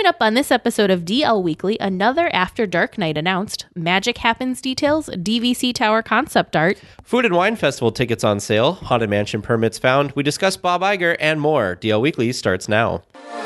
Coming up on this episode of DL Weekly, another After Dark night announced, Magic Happens details, DVC Tower concept art, Food and Wine Festival tickets on sale, Haunted Mansion permits found, we discuss Bob Iger, and more. DL Weekly starts now.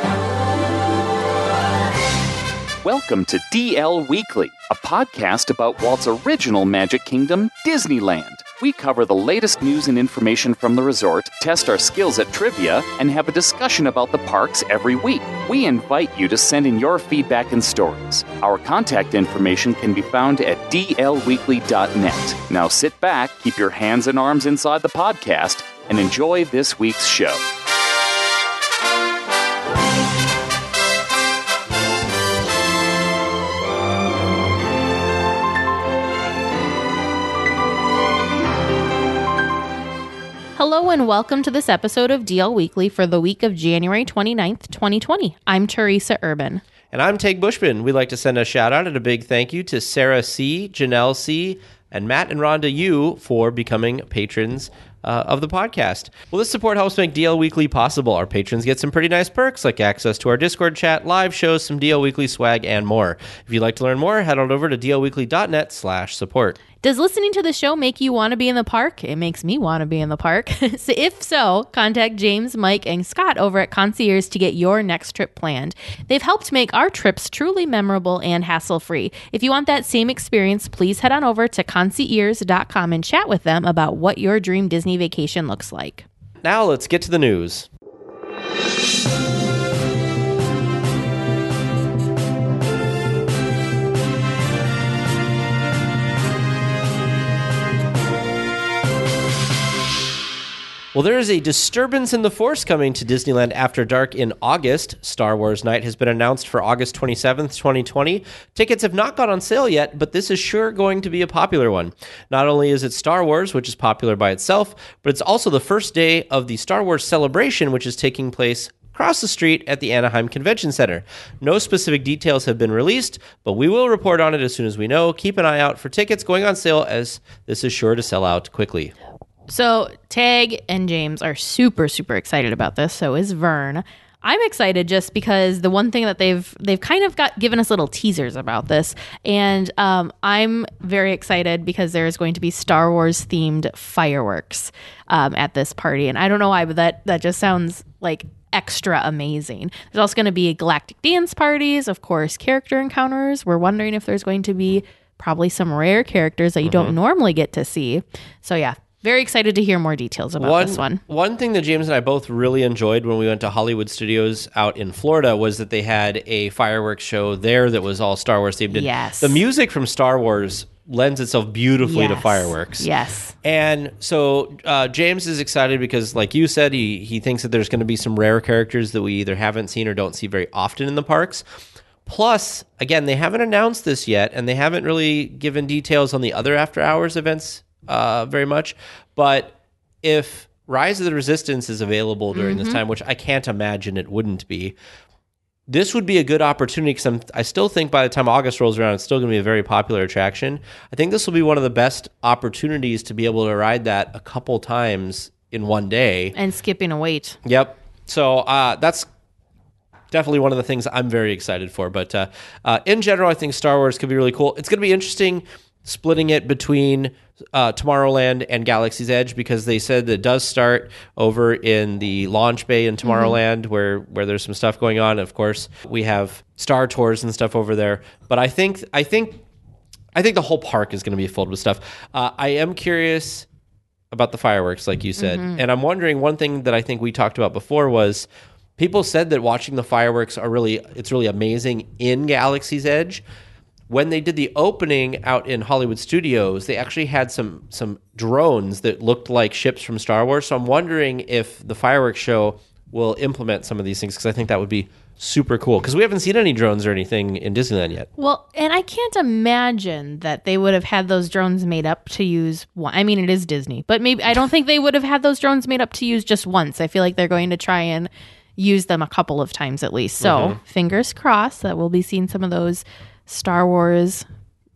Welcome to DL Weekly, a podcast about Walt's original Magic Kingdom, Disneyland. We cover the latest news and information from the resort, test our skills at trivia, and have a discussion about the parks every week. We invite you to send in your feedback and stories. Our contact information can be found at dlweekly.net. Now sit back, keep your hands and arms inside the podcast, and enjoy this week's show. Hello and welcome to this episode of DL Weekly for the week of January 29th, 2020. I'm Teresa Urban. And I'm Teg Bushman. We'd like to send a shout out and a big thank you to Sarah C., Janelle C., and Matt and Rhonda U. for becoming patrons of the podcast. Well, this support helps make DL Weekly possible. Our patrons get some pretty nice perks like access to our Discord chat, live shows, some DL Weekly swag, and more. If you'd like to learn more, head on over to dlweekly.net/support. Does listening to the show make you want to be in the park? It makes me want to be in the park. So if so, contact James, Mike, and Scott over at Concierge to get your next trip planned. They've helped make our trips truly memorable and hassle-free. If you want that same experience, please head on over to concierge.com and chat with them about what your dream Disney vacation looks like. Now let's get to the news. Well, there is a disturbance in the Force coming to Disneyland After Dark in August. Star Wars Night has been announced for August 27th, 2020. Tickets have not gone on sale yet, but this is sure going to be a popular one. Not only is it Star Wars, which is popular by itself, but it's also the first day of the Star Wars celebration, which is taking place across the street at the Anaheim Convention Center. No specific details have been released, but we will report on it as soon as we know. Keep an eye out for tickets going on sale, as this is sure to sell out quickly. So Tag and James are super, super excited about this. So is Vern. I'm excited just because the one thing that they've kind of given us little teasers about this. And I'm very excited because there is going to be Star Wars themed fireworks at this party. And I don't know why, but that just sounds like extra amazing. There's also going to be galactic dance parties, of course, character encounters. We're wondering if there's going to be probably some rare characters that you don't normally get to see. So yeah. Very excited to hear more details about this one. One thing that James and I both really enjoyed when we went to Hollywood Studios out in Florida was that they had a fireworks show there that was all Star Wars themed. Yes. The music from Star Wars lends itself beautifully to fireworks. Yes. And so James is excited because, like you said, he thinks that there's going to be some rare characters that we either haven't seen or don't see very often in the parks. Plus, again, they haven't announced this yet, and they haven't really given details on the other after-hours events very much, but if Rise of the Resistance is available during this time, which I can't imagine it wouldn't be, this would be a good opportunity because I still think by the time August rolls around, it's still going to be a very popular attraction. I think this will be one of the best opportunities to be able to ride that a couple times in one day. And skipping a wait. Yep. So that's definitely one of the things I'm very excited for. But in general, I think Star Wars could be really cool. It's going to be interesting splitting it between Tomorrowland and Galaxy's Edge, because they said that it does start over in the launch bay in Tomorrowland where there's some stuff going on. Of course, we have Star Tours and stuff over there. But I think the whole park is going to be filled with stuff. I am curious about the fireworks, like you said. And I'm wondering, one thing that I think we talked about before was people said that watching the fireworks it's really amazing in Galaxy's Edge. When they did the opening out in Hollywood Studios, they actually had some drones that looked like ships from Star Wars. So I'm wondering if the fireworks show will implement some of these things, because I think that would be super cool, because we haven't seen any drones or anything in Disneyland yet. Well, and I can't imagine that they would have had those drones made up to use I mean, it is Disney, but maybe I don't think they would have had those drones made up to use just once. I feel like they're going to try and use them a couple of times at least. So fingers crossed that we'll be seeing some of those Star Wars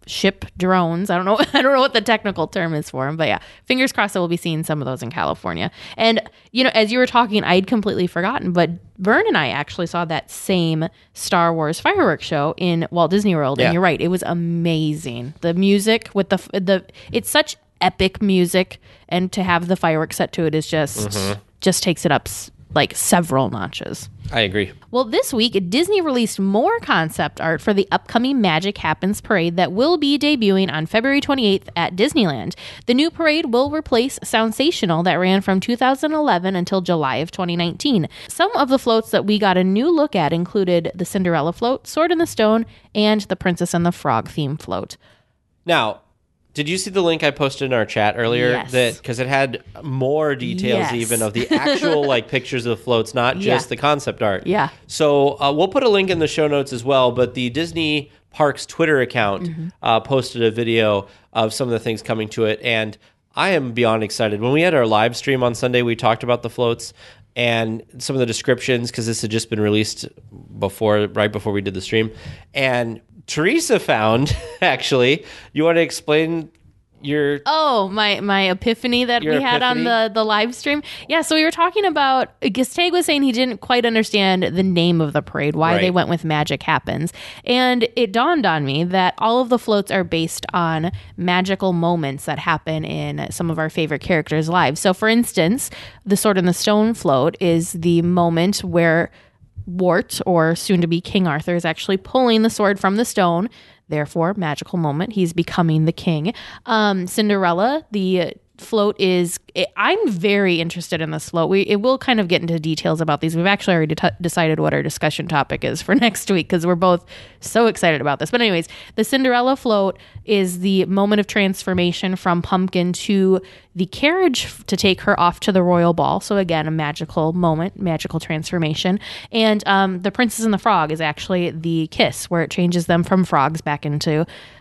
ship drones. I don't know. I don't know what the technical term is for them, but yeah, fingers crossed that we'll be seeing some of those in California. And as you were talking, I'd completely forgotten, but Vern and I actually saw that same Star Wars fireworks show in Walt Disney World, and you're right, it was amazing. The music with it's such epic music, and to have the fireworks set to it is just takes it up like several notches. I agree. Well, this week, Disney released more concept art for the upcoming Magic Happens parade that will be debuting on February 28th at Disneyland. The new parade will replace Soundsational that ran from 2011 until July of 2019. Some of the floats that we got a new look at included the Cinderella float, Sword in the Stone, and the Princess and the Frog theme float. Now, did you see the link I posted in our chat earlier? Yes. Because it had more details even of the actual like pictures of the floats, not just the concept art. Yeah. So we'll put a link in the show notes as well. But the Disney Parks Twitter account posted a video of some of the things coming to it, and I am beyond excited. When we had our live stream on Sunday, we talked about the floats and some of the descriptions because this had just been released right before we did the stream, and Teresa found, actually, you want to explain your... Oh, my epiphany that we had on the live stream? Yeah, so we were talking about... Tag was saying he didn't quite understand the name of the parade, why they went with Magic Happens. And it dawned on me that all of the floats are based on magical moments that happen in some of our favorite characters' lives. So, for instance, the Sword in the Stone float is the moment where Wart, or soon-to-be King Arthur, is actually pulling the sword from the stone. Therefore, magical moment. He's becoming the king. Cinderella, the float is... I'm very interested in this float. It will kind of get into details about these. We've actually already decided what our discussion topic is for next week because we're both so excited about this. But anyways, the Cinderella float is the moment of transformation from Pumpkin to the carriage to take her off to the royal ball. So again, a magical moment, magical transformation. And the Princess and the Frog is actually the kiss, where it changes them from frogs back into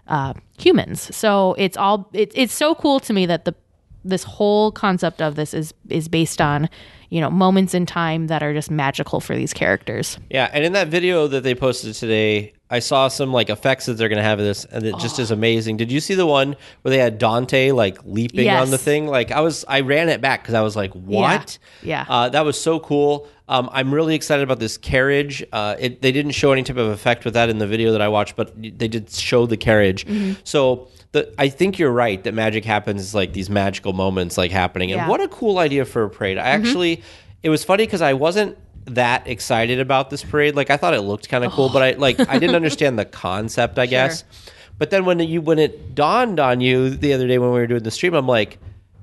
humans. So it's so cool to me that this whole concept of this is based on, moments in time that are just magical for these characters. Yeah, and in that video that they posted today, I saw some like effects that they're going to have in this, and it just is amazing. Did you see the one where they had Dante like leaping on the thing? Like I ran it back because I was like, what? Yeah. That was so cool. I'm really excited about this carriage. They didn't show any type of effect with that in the video that I watched, but they did show the carriage. Mm-hmm. So I think you're right that Magic Happens is like these magical moments like happening. And what a cool idea for a parade. It was funny because I wasn't that excited about this parade. Like I thought it looked kind of cool, but I didn't understand the concept, I guess. But then when it dawned on you the other day when we were doing the stream, I'm like,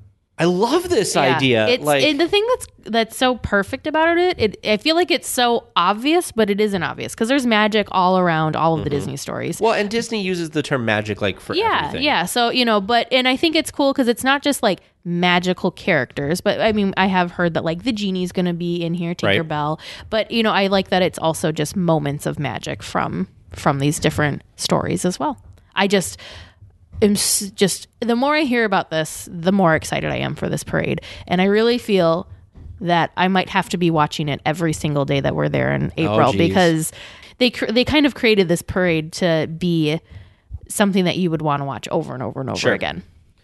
I love this idea. And the thing that's so perfect about it, I feel like it's so obvious, but it isn't obvious because there's magic all around all of the Disney stories. Well, and Disney uses the term magic like for everything. Yeah. So, and I think it's cool because it's not just like magical characters, but I mean, I have heard that like the genie's going to be in here, Tinkerbell. But, I like that it's also just moments of magic from these different stories as well. The more I hear about this, the more excited I am for this parade. And I really feel that I might have to be watching it every single day that we're there in April because they kind of created this parade to be something that you would want to watch over and over and over again.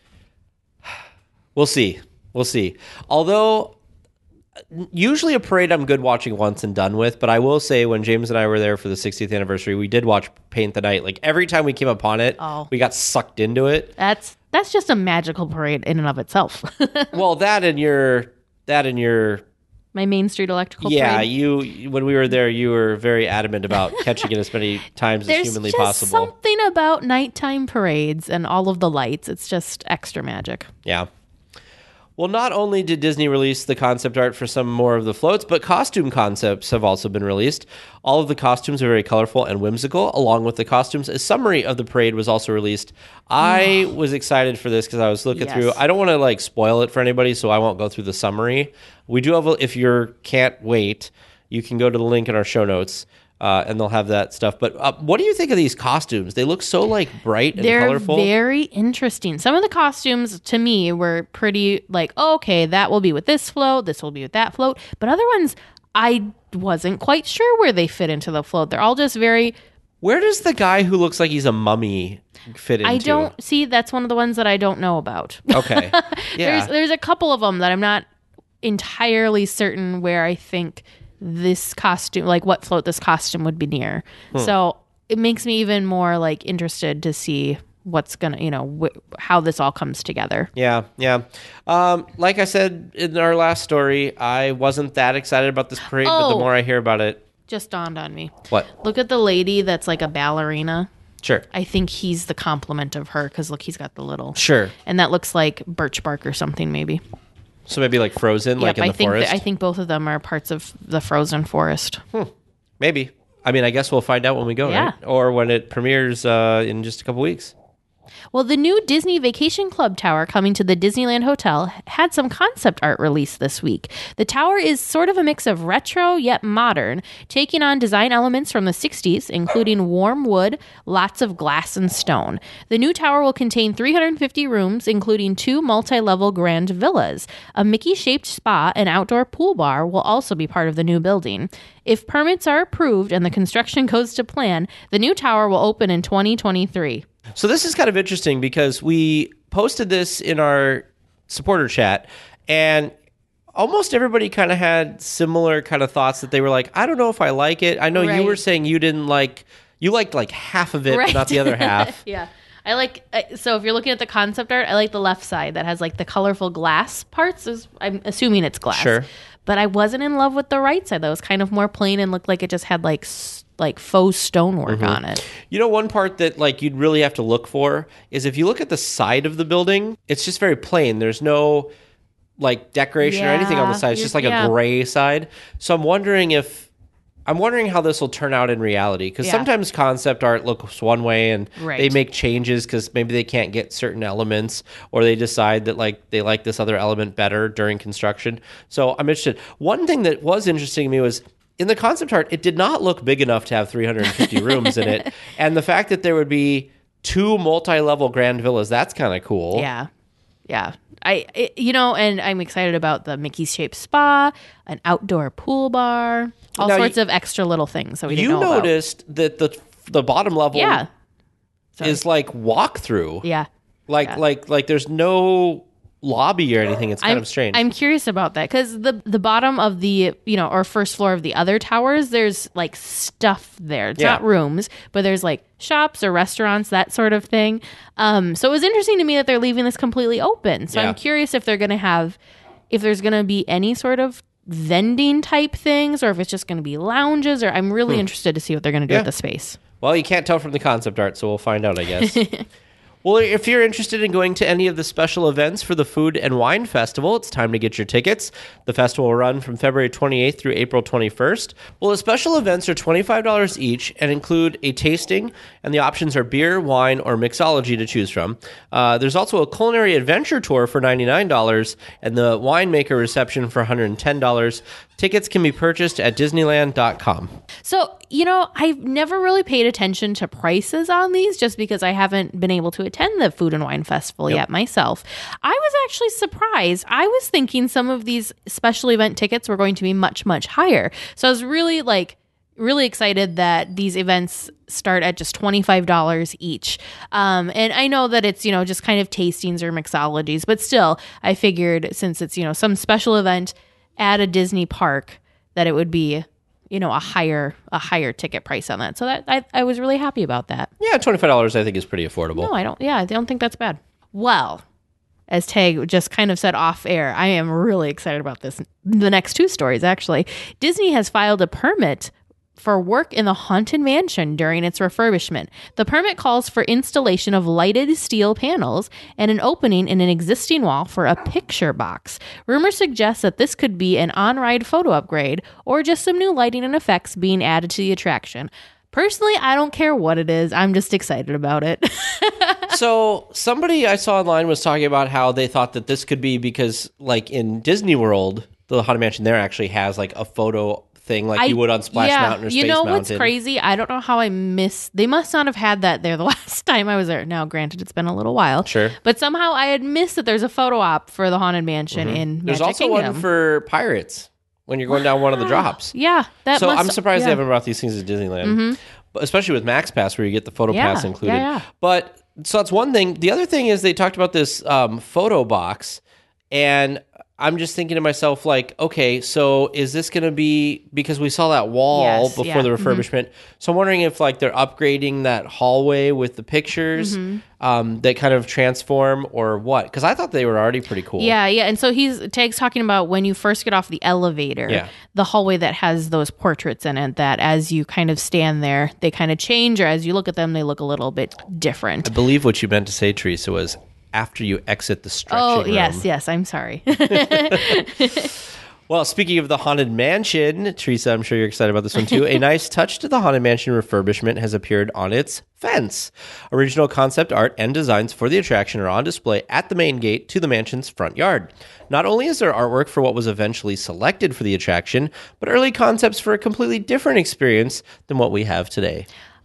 We'll see. Although usually a parade I'm good watching once and done with, but I will say when James and I were there for the 60th anniversary, we did watch Paint the Night. Like every time we came upon it, we got sucked into it. That's just a magical parade in and of itself. Well, that and your my Main Street Electrical parade. Yeah, when we were there, you were very adamant about catching it as many times as humanly possible. There's something about nighttime parades and all of the lights. It's just extra magic. Yeah. Well, not only did Disney release the concept art for some more of the floats, but costume concepts have also been released. All of the costumes are very colorful and whimsical. Along with the costumes, a summary of the parade was also released. I was excited for this because I was looking through. I don't want to spoil it for anybody, so I won't go through the summary. We do have, if you can't wait, you can go to the link in our show notes. And they'll have that stuff. But what do you think of these costumes? They look so bright and colorful. They're very interesting. Some of the costumes to me were pretty okay, that will be with this float, this will be with that float. But other ones, I wasn't quite sure where they fit into the float. They're all just very Where does the guy who looks like he's a mummy fit into? I don't see. That's one of the ones that I don't know about. Okay. Yeah. There's a couple of them that I'm not entirely certain where I think this costume, like what float this costume would be near. So it makes me even more like interested to see what's gonna, how this all comes together. Yeah. Like I said in our last story, I wasn't that excited about this parade, but the more I hear about it, just dawned on me. What? Look at the lady that's like a ballerina. Sure. I think he's the complement of her because look, he's got the little. Sure. And that looks like birch bark or something, maybe. So maybe like Frozen, like in the forest? I think both of them are parts of the frozen forest. Maybe. I mean, I guess we'll find out when we go, right? Or when it premieres in just a couple weeks. Well, the new Disney Vacation Club Tower coming to the Disneyland Hotel had some concept art released this week. The tower is sort of a mix of retro yet modern, taking on design elements from the 60s, including warm wood, lots of glass and stone. The new tower will contain 350 rooms, including 2 multi-level grand villas. A Mickey-shaped spa and outdoor pool bar will also be part of the new building. If permits are approved and the construction goes to plan, the new tower will open in 2023. So this is kind of interesting because we posted this in our supporter chat, and almost everybody kind of had similar kind of thoughts that they were like, I don't know if I like it. I know you were saying you liked like half of it, but not the other half. Yeah. So if you're looking at the concept art, I like the left side that has like the colorful glass parts. I'm assuming it's glass. Sure. But I wasn't in love with the right side. That was kind of more plain and looked like it just had like faux stonework on it. One part that like you'd really have to look for is if you look at the side of the building, it's just very plain. There's no like decoration or anything on the side. It's just like a gray side. So I'm wondering how this will turn out in reality, because sometimes concept art looks one way and they make changes because maybe they can't get certain elements, or they decide that like they like this other element better during construction. So I'm interested. One thing that was interesting to me was in the concept art, it did not look big enough to have 350 rooms in it. And the fact that there would be 2 multi-level grand villas, that's kind of cool. Yeah. And I'm excited about the Mickey-shaped spa, an outdoor pool bar, all sorts of extra little things that we didn't know about. You noticed that the bottom level is like walk-through. Yeah. Like there's no lobby or anything. It's kind of strange. I'm curious about that because the bottom of the or first floor of the other towers, there's like stuff there. It's not rooms, but there's like shops or restaurants, that sort of thing. So it was interesting to me that they're leaving this completely open. So I'm curious if there's going to be any sort of vending type things, or if it's just going to be lounges. Or I'm really interested to see what they're going to do with the space. Well, you can't tell from the concept art, so we'll find out, I guess. Well, if you're interested in going to any of the special events for the Food and Wine Festival, it's time to get your tickets. The festival will run from February 28th through April 21st. Well, the special events are $25 each and include a tasting, and the options are beer, wine, or mixology to choose from. There's also a culinary adventure tour for $99 and the winemaker reception for $110. Tickets can be purchased at Disneyland.com. So, I've never really paid attention to prices on these just because I haven't been able to attend the Food and Wine Festival yet myself. I was actually surprised. I was thinking some of these special event tickets were going to be much, much higher. So I was really excited that these events start at just $25 each. And I know that it's, just kind of tastings or mixologies, but still, I figured since it's, some special event at a Disney park that it would be, a higher ticket price on that. So that I was really happy about that. Yeah, $25 I think is pretty affordable. No, I don't think that's bad. Well, as Tag just kind of said off air, I am really excited about this. The next 2 stories, actually. Disney has filed a permit for work in the Haunted Mansion during its refurbishment. The permit calls for installation of lighted steel panels and an opening in an existing wall for a picture box. Rumors suggest that this could be an on-ride photo upgrade or just some new lighting and effects being added to the attraction. Personally, I don't care what it is. I'm just excited about it. So somebody I saw online was talking about how they thought that this could be because like in Disney World, the Haunted Mansion there actually has like a photo thing like you would on Splash Mountain or Space Mountain. What's crazy? I don't know how they must not have had that there the last time I was there. Now, granted, it's been a little while. Sure. But somehow I had missed that there's a photo op for the Haunted Mansion in Magic There's also Kingdom. one for Pirates. when you're going down one of the drops. Yeah. So I'm surprised they haven't brought these things to Disneyland, but especially with Max Pass where you get the photo pass included. Yeah. But so that's one thing. The other thing is they talked about this photo box, and I'm just thinking to myself, like, okay, so is this going to be, because we saw that wall before the refurbishment, so I'm wondering if like they're upgrading that hallway with the pictures that kind of transform or what? Because I thought they were already pretty cool. Yeah. And so Tag's talking about when you first get off the elevator, the hallway that has those portraits in it, that as you kind of stand there, they kind of change, or as you look at them, they look a little bit different. I believe what you meant to say, Teresa, was after you exit the stretching room. Yes, I'm sorry. Well, speaking of the Haunted Mansion, Teresa, I'm sure you're excited about this one too. A nice touch to the Haunted Mansion refurbishment has appeared on its fence. Original concept art and designs for the attraction are on display at the main gate to the mansion's front yard. Not only is there artwork for what was eventually selected for the attraction, but early concepts for a completely different experience than what we have today.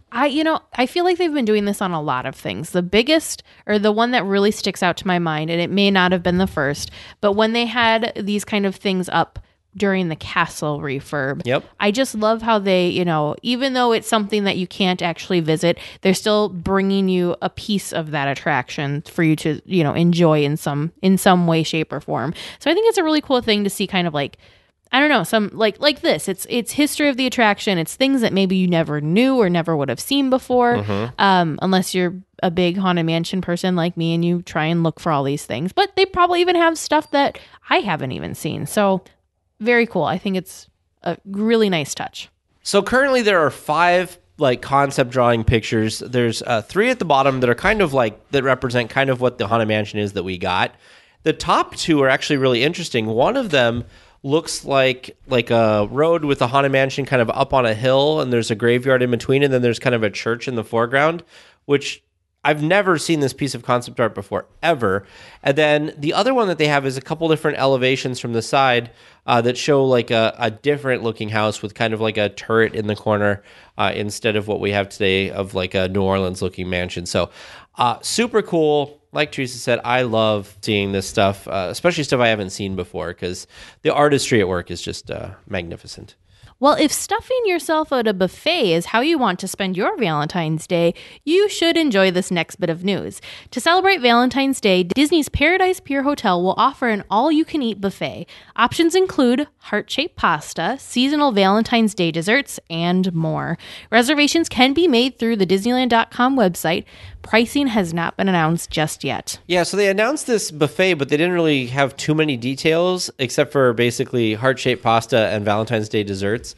I feel like they've been doing this on a lot of things. The biggest, or the one that really sticks out to my mind, and it may not have been the first, but when they had these kind of things up during the castle refurb, I just love how they, even though it's something that you can't actually visit, they're still bringing you a piece of that attraction for you to, enjoy in some way, shape, or form. So I think it's a really cool thing to see, kind of like, I don't know, some like this. It's history of the attraction. It's things that maybe you never knew or never would have seen before, unless you're a big Haunted Mansion person like me and you try and look for all these things. But they probably even have stuff that I haven't even seen. So very cool. I think it's a really nice touch. So currently there are 5 like concept drawing pictures. There's 3 at the bottom that are kind of like, that represent kind of what the Haunted Mansion is that we got. The top 2 are actually really interesting. One of them looks like a road with a Haunted Mansion kind of up on a hill, and there's a graveyard in between, and then there's kind of a church in the foreground, which I've never seen this piece of concept art before, ever. And then the other one that they have is a couple different elevations from the side that show like a different looking house with kind of like a turret in the corner instead of what we have today of like a New Orleans looking mansion. So super cool. Like Teresa said, I love seeing this stuff, especially stuff I haven't seen before, because the artistry at work is just magnificent. Well, if stuffing yourself at a buffet is how you want to spend your Valentine's Day, you should enjoy this next bit of news. To celebrate Valentine's Day, Disney's Paradise Pier Hotel will offer an all-you-can-eat buffet. Options include heart-shaped pasta, seasonal Valentine's Day desserts, and more. Reservations can be made through the Disneyland.com website. Pricing has not been announced just yet. Yeah, so they announced this buffet, but they didn't really have too many details, except for basically heart-shaped pasta and Valentine's Day desserts.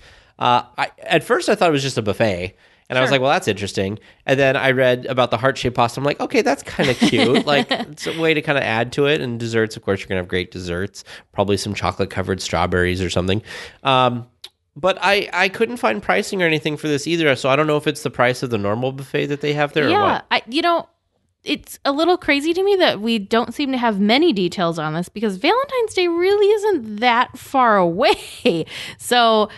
At first, I thought it was just a buffet, and I was like, well, that's interesting. And then I read about the heart-shaped pasta. I'm like, okay, that's kind of cute. Like, it's a way to kind of add to it. And desserts, of course, you're going to have great desserts, probably some chocolate-covered strawberries or something. But I couldn't find pricing or anything for this either, so I don't know if it's the price of the normal buffet that they have there or what. It's a little crazy to me that we don't seem to have many details on this, because Valentine's Day really isn't that far away. So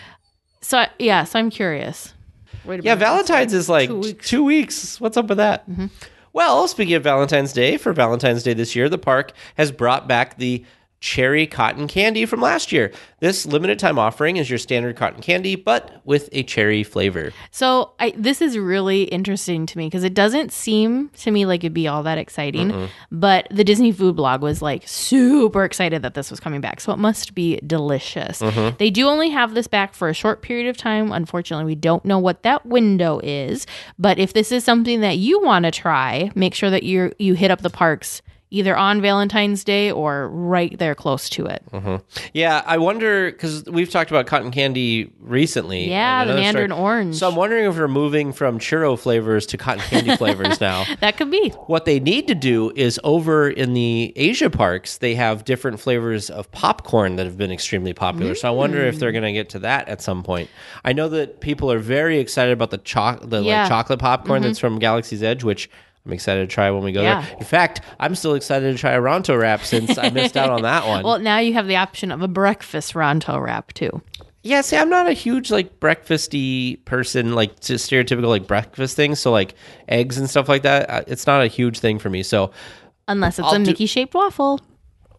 I'm curious. Yeah, Valentine's is like 2 weeks. What's up with that? Mm-hmm. Well, speaking of Valentine's Day, for Valentine's Day this year, the park has brought back the cherry cotton candy from last year. This limited time offering is your standard cotton candy, but with a cherry flavor. So this is really interesting to me, because it doesn't seem to me like it'd be all that exciting, but the Disney Food Blog was like super excited that this was coming back. So it must be delicious. They do only have this back for a short period of time. Unfortunately, we don't know what that window is, but if this is something that you want to try, make sure that you hit up the parks either on Valentine's Day or right there close to it. Yeah, I wonder, because we've talked about cotton candy recently. Yeah, the Mandarin orange. So I'm wondering if we're moving from churro flavors to cotton candy flavors now. That could be. What they need to do is, over in the Asia parks, they have different flavors of popcorn that have been extremely popular. So I wonder if they're going to get to that at some point. I know that people are very excited about the chocolate popcorn that's from Galaxy's Edge, which I'm excited to try when we go there. In fact, I'm still excited to try a Ronto wrap since I missed out on that one. Well, now you have the option of a breakfast Ronto wrap too. Yeah, see, I'm not a huge breakfasty person, just stereotypical breakfast things. So eggs and stuff like that, it's not a huge thing for me. So unless it's a Mickey shaped waffle.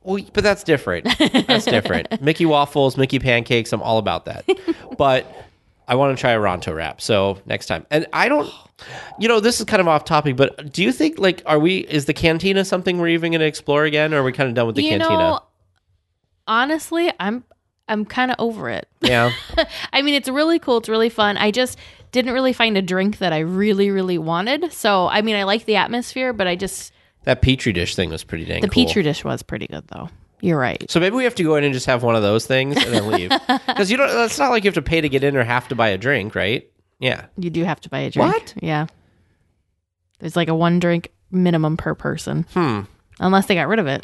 Well, but that's different. That's different. Mickey waffles, Mickey pancakes, I'm all about that. But I want to try a Ronto wrap. So next time. And I don't, this is kind of off topic, but do you think is the cantina something we're even going to explore again? Or are we kind of done with the cantina? Honestly, I'm kind of over it. Yeah. I mean, it's really cool. It's really fun. I just didn't really find a drink that I really, really wanted. So, I mean, I like the atmosphere, but that Petri dish thing was pretty dang cool. The Petri dish was pretty good, though. You're right. So maybe we have to go in and just have one of those things and then leave. Because it's not like you have to pay to get in or have to buy a drink, right? Yeah. You do have to buy a drink. What? Yeah. There's like a 1 drink minimum per person. Unless they got rid of it.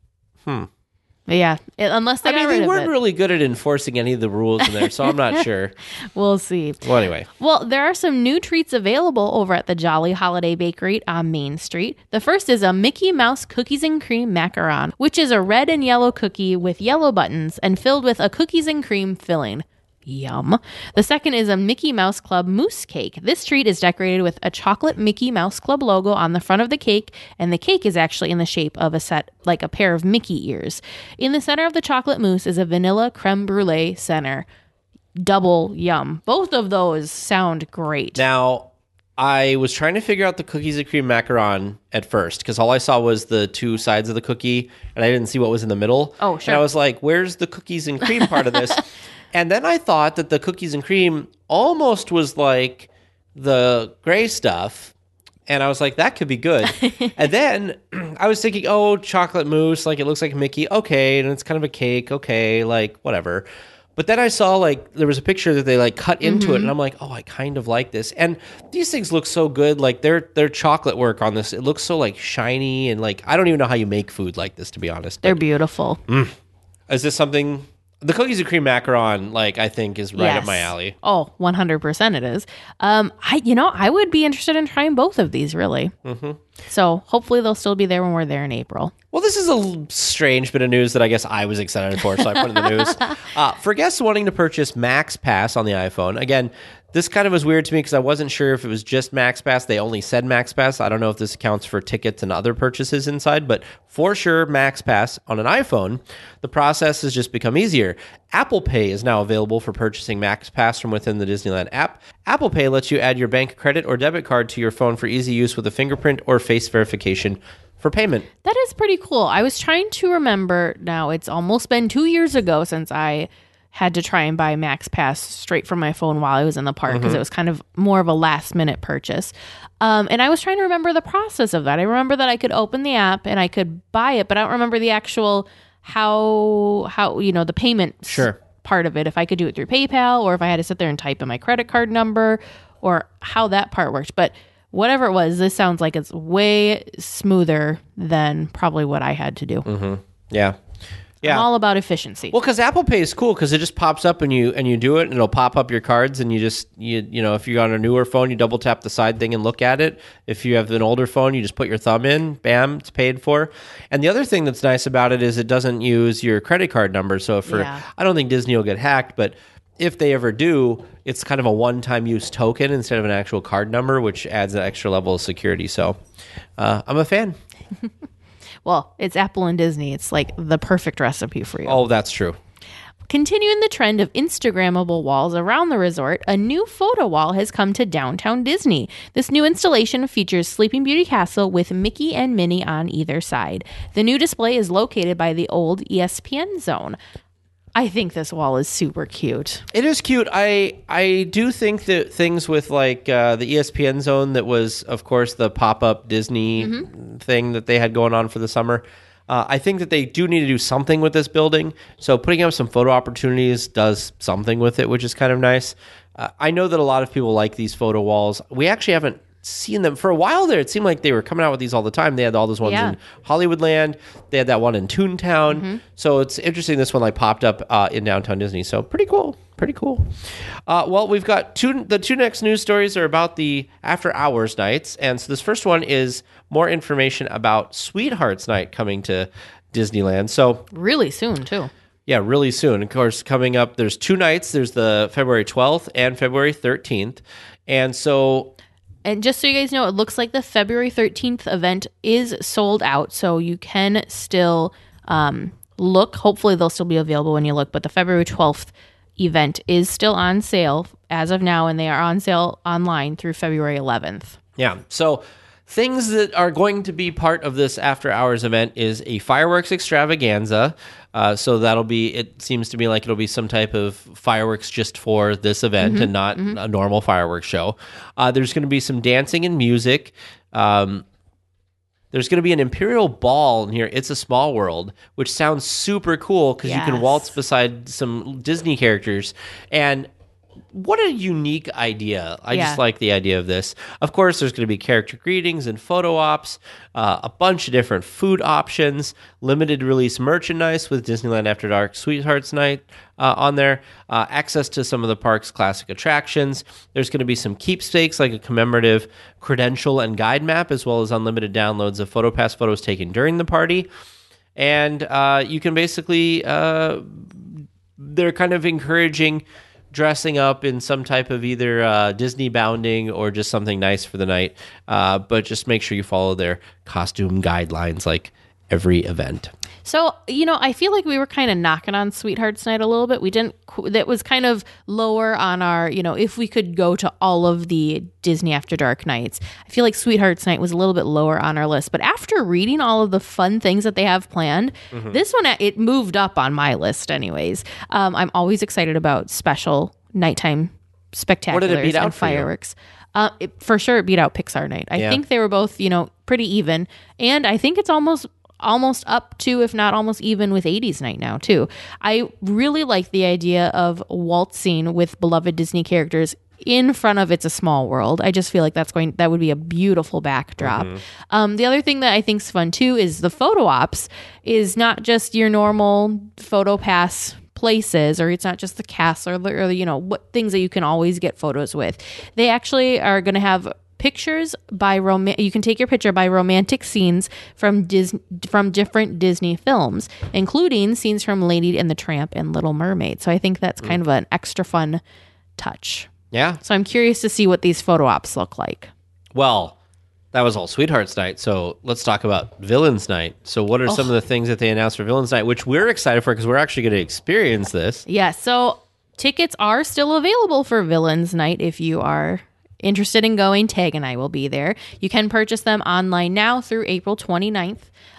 But yeah, unless they got rid of it. They weren't really good at enforcing any of the rules in there, so I'm not sure. We'll see. Well, anyway. Well, there are some new treats available over at the Jolly Holiday Bakery on Main Street. The first is a Mickey Mouse Cookies and Cream Macaron, which is a red and yellow cookie with yellow buttons and filled with a cookies and cream filling. Yum. The second is a Mickey Mouse Club mousse cake. This treat is decorated with a chocolate Mickey Mouse Club logo on the front of the cake, and the cake is actually in the shape of a pair of Mickey ears. In the center of the chocolate mousse is a vanilla creme brulee center. Double yum. Both of those sound great. Now, I was trying to figure out the cookies and cream macaron at first because all I saw was the two sides of the cookie, and I didn't see what was in the middle. Oh, sure. And I was like, where's the cookies and cream part of this? And then I thought that the cookies and cream almost was like the gray stuff. And I was like, that could be good. And then I was thinking, chocolate mousse, like it looks like Mickey. Okay. And it's kind of a cake. Okay. Like whatever. But then I saw there was a picture that they cut into it. And I'm like, I kind of like this. And these things look so good. Like their chocolate work on this, it looks so shiny. And I don't even know how you make food like this, to be honest. They're beautiful. Is this something... The cookies and cream macaron, I think, is right up my alley. Oh, 100% it is. I would be interested in trying both of these, really. Mm-hmm. So hopefully they'll still be there when we're there in April. Well, this is a strange bit of news that I guess I was excited for, so I put in the news. For guests wanting to purchase Max Pass on the iPhone, again, this kind of was weird to me because I wasn't sure if it was just Max Pass. They only said Max Pass. I don't know if this accounts for tickets and other purchases inside, but for sure, Max Pass on an iPhone, the process has just become easier. Apple Pay is now available for purchasing Max Pass from within the Disneyland app. Apple Pay lets you add your bank credit or debit card to your phone for easy use with a fingerprint or face verification for payment. That is pretty cool. I was trying to remember now. It's almost been 2 years ago since I had to try and buy Max Pass straight from my phone while I was in the park because it was kind of more of a last minute purchase. And I was trying to remember the process of that. I remember that I could open the app and I could buy it, but I don't remember the actual how the payment part of it. If I could do it through PayPal or if I had to sit there and type in my credit card number or how that part worked. But whatever it was, this sounds like it's way smoother than probably what I had to do. Mm-hmm. Yeah. Yeah. I'm all about efficiency. Well, because Apple Pay is cool because it just pops up and you do it and it'll pop up your cards and you if you're on a newer phone, you double tap the side thing and look at it. If you have an older phone, you just put your thumb in, bam, it's paid for. And the other thing that's nice about it is it doesn't use your credit card number. So I don't think Disney will get hacked, but if they ever do, it's kind of a one-time use token instead of an actual card number, which adds an extra level of security. So I'm a fan. Well, it's Apple and Disney. It's like the perfect recipe for you. Oh, that's true. Continuing the trend of Instagrammable walls around the resort, a new photo wall has come to downtown Disney. This new installation features Sleeping Beauty Castle with Mickey and Minnie on either side. The new display is located by the old ESPN zone. I think this wall is super cute. It is cute. I do think that things with the ESPN zone that was, of course, the pop-up Disney thing that they had going on for the summer, I think that they do need to do something with this building. So putting up some photo opportunities does something with it, which is kind of nice. I know that a lot of people like these photo walls. We actually haven't seen them for a while there. It seemed like they were coming out with these all the time. They had all those ones in Hollywoodland. They had that one in Toontown. So it's interesting this one popped up in downtown Disney. So pretty cool. Well, we've got the two next news stories are about the after hours nights. And so this first one is more information about Sweethearts Night coming to Disneyland. So really soon too. Yeah, really soon. Of course, coming up, there's 2 nights. There's the February 12th and February 13th. And just so you guys know, it looks like the February 13th event is sold out, so you can still look. Hopefully they'll still be available when you look, but the February 12th event is still on sale as of now, and they are on sale online through February 11th. Yeah. So things that are going to be part of this after hours event is a fireworks extravaganza. So that'll be, it seems to me like it'll be some type of fireworks just for this event and not a normal fireworks show. There's going to be some dancing and music. There's going to be an Imperial Ball near It's a Small World, which sounds super cool because you can waltz beside some Disney characters. And what a unique idea. I just like the idea of this. Of course, there's going to be character greetings and photo ops, a bunch of different food options, limited release merchandise with Disneyland After Dark Sweethearts Night on there, access to some of the park's classic attractions. There's going to be some keepsakes like a commemorative credential and guide map, as well as unlimited downloads of PhotoPass photos taken during the party. And you can basically, they're kind of encouraging dressing up in some type of either Disney bounding or just something nice for the night. But just make sure you follow their costume guidelines like every event. So, I feel like we were kind of knocking on Sweethearts Night a little bit. We didn't, that was kind of lower on our, if we could go to all of the Disney After Dark nights. I feel like Sweethearts Night was a little bit lower on our list. But after reading all of the fun things that they have planned, this one, it moved up on my list anyways. I'm always excited about special nighttime spectaculars What did it beat out and for fireworks. For sure, it beat out Pixar Night. I think they were both, pretty even. And I think it's almost up to, if not almost even with 80s Night now too. I really like the idea of waltzing with beloved Disney characters in front of It's a Small World. I just feel like that would be a beautiful backdrop. The other thing that I think is fun too is the photo ops is not just your normal PhotoPass places, or it's not just the castle or what things that you can always get photos with. They actually are going to have pictures by you can take your picture by romantic scenes from different Disney films, including scenes from Lady and the Tramp and Little Mermaid. So I think that's kind of an extra fun touch. Yeah. So I'm curious to see what these photo ops look like. Well, that was all Sweethearts Night. So let's talk about Villains Night. So what are some of the things that they announced for Villains Night, which we're excited for because we're actually going to experience this? Yeah. So tickets are still available for Villains Night if you are interested in going. Tag and I will be there. You can purchase them online now through April 29th.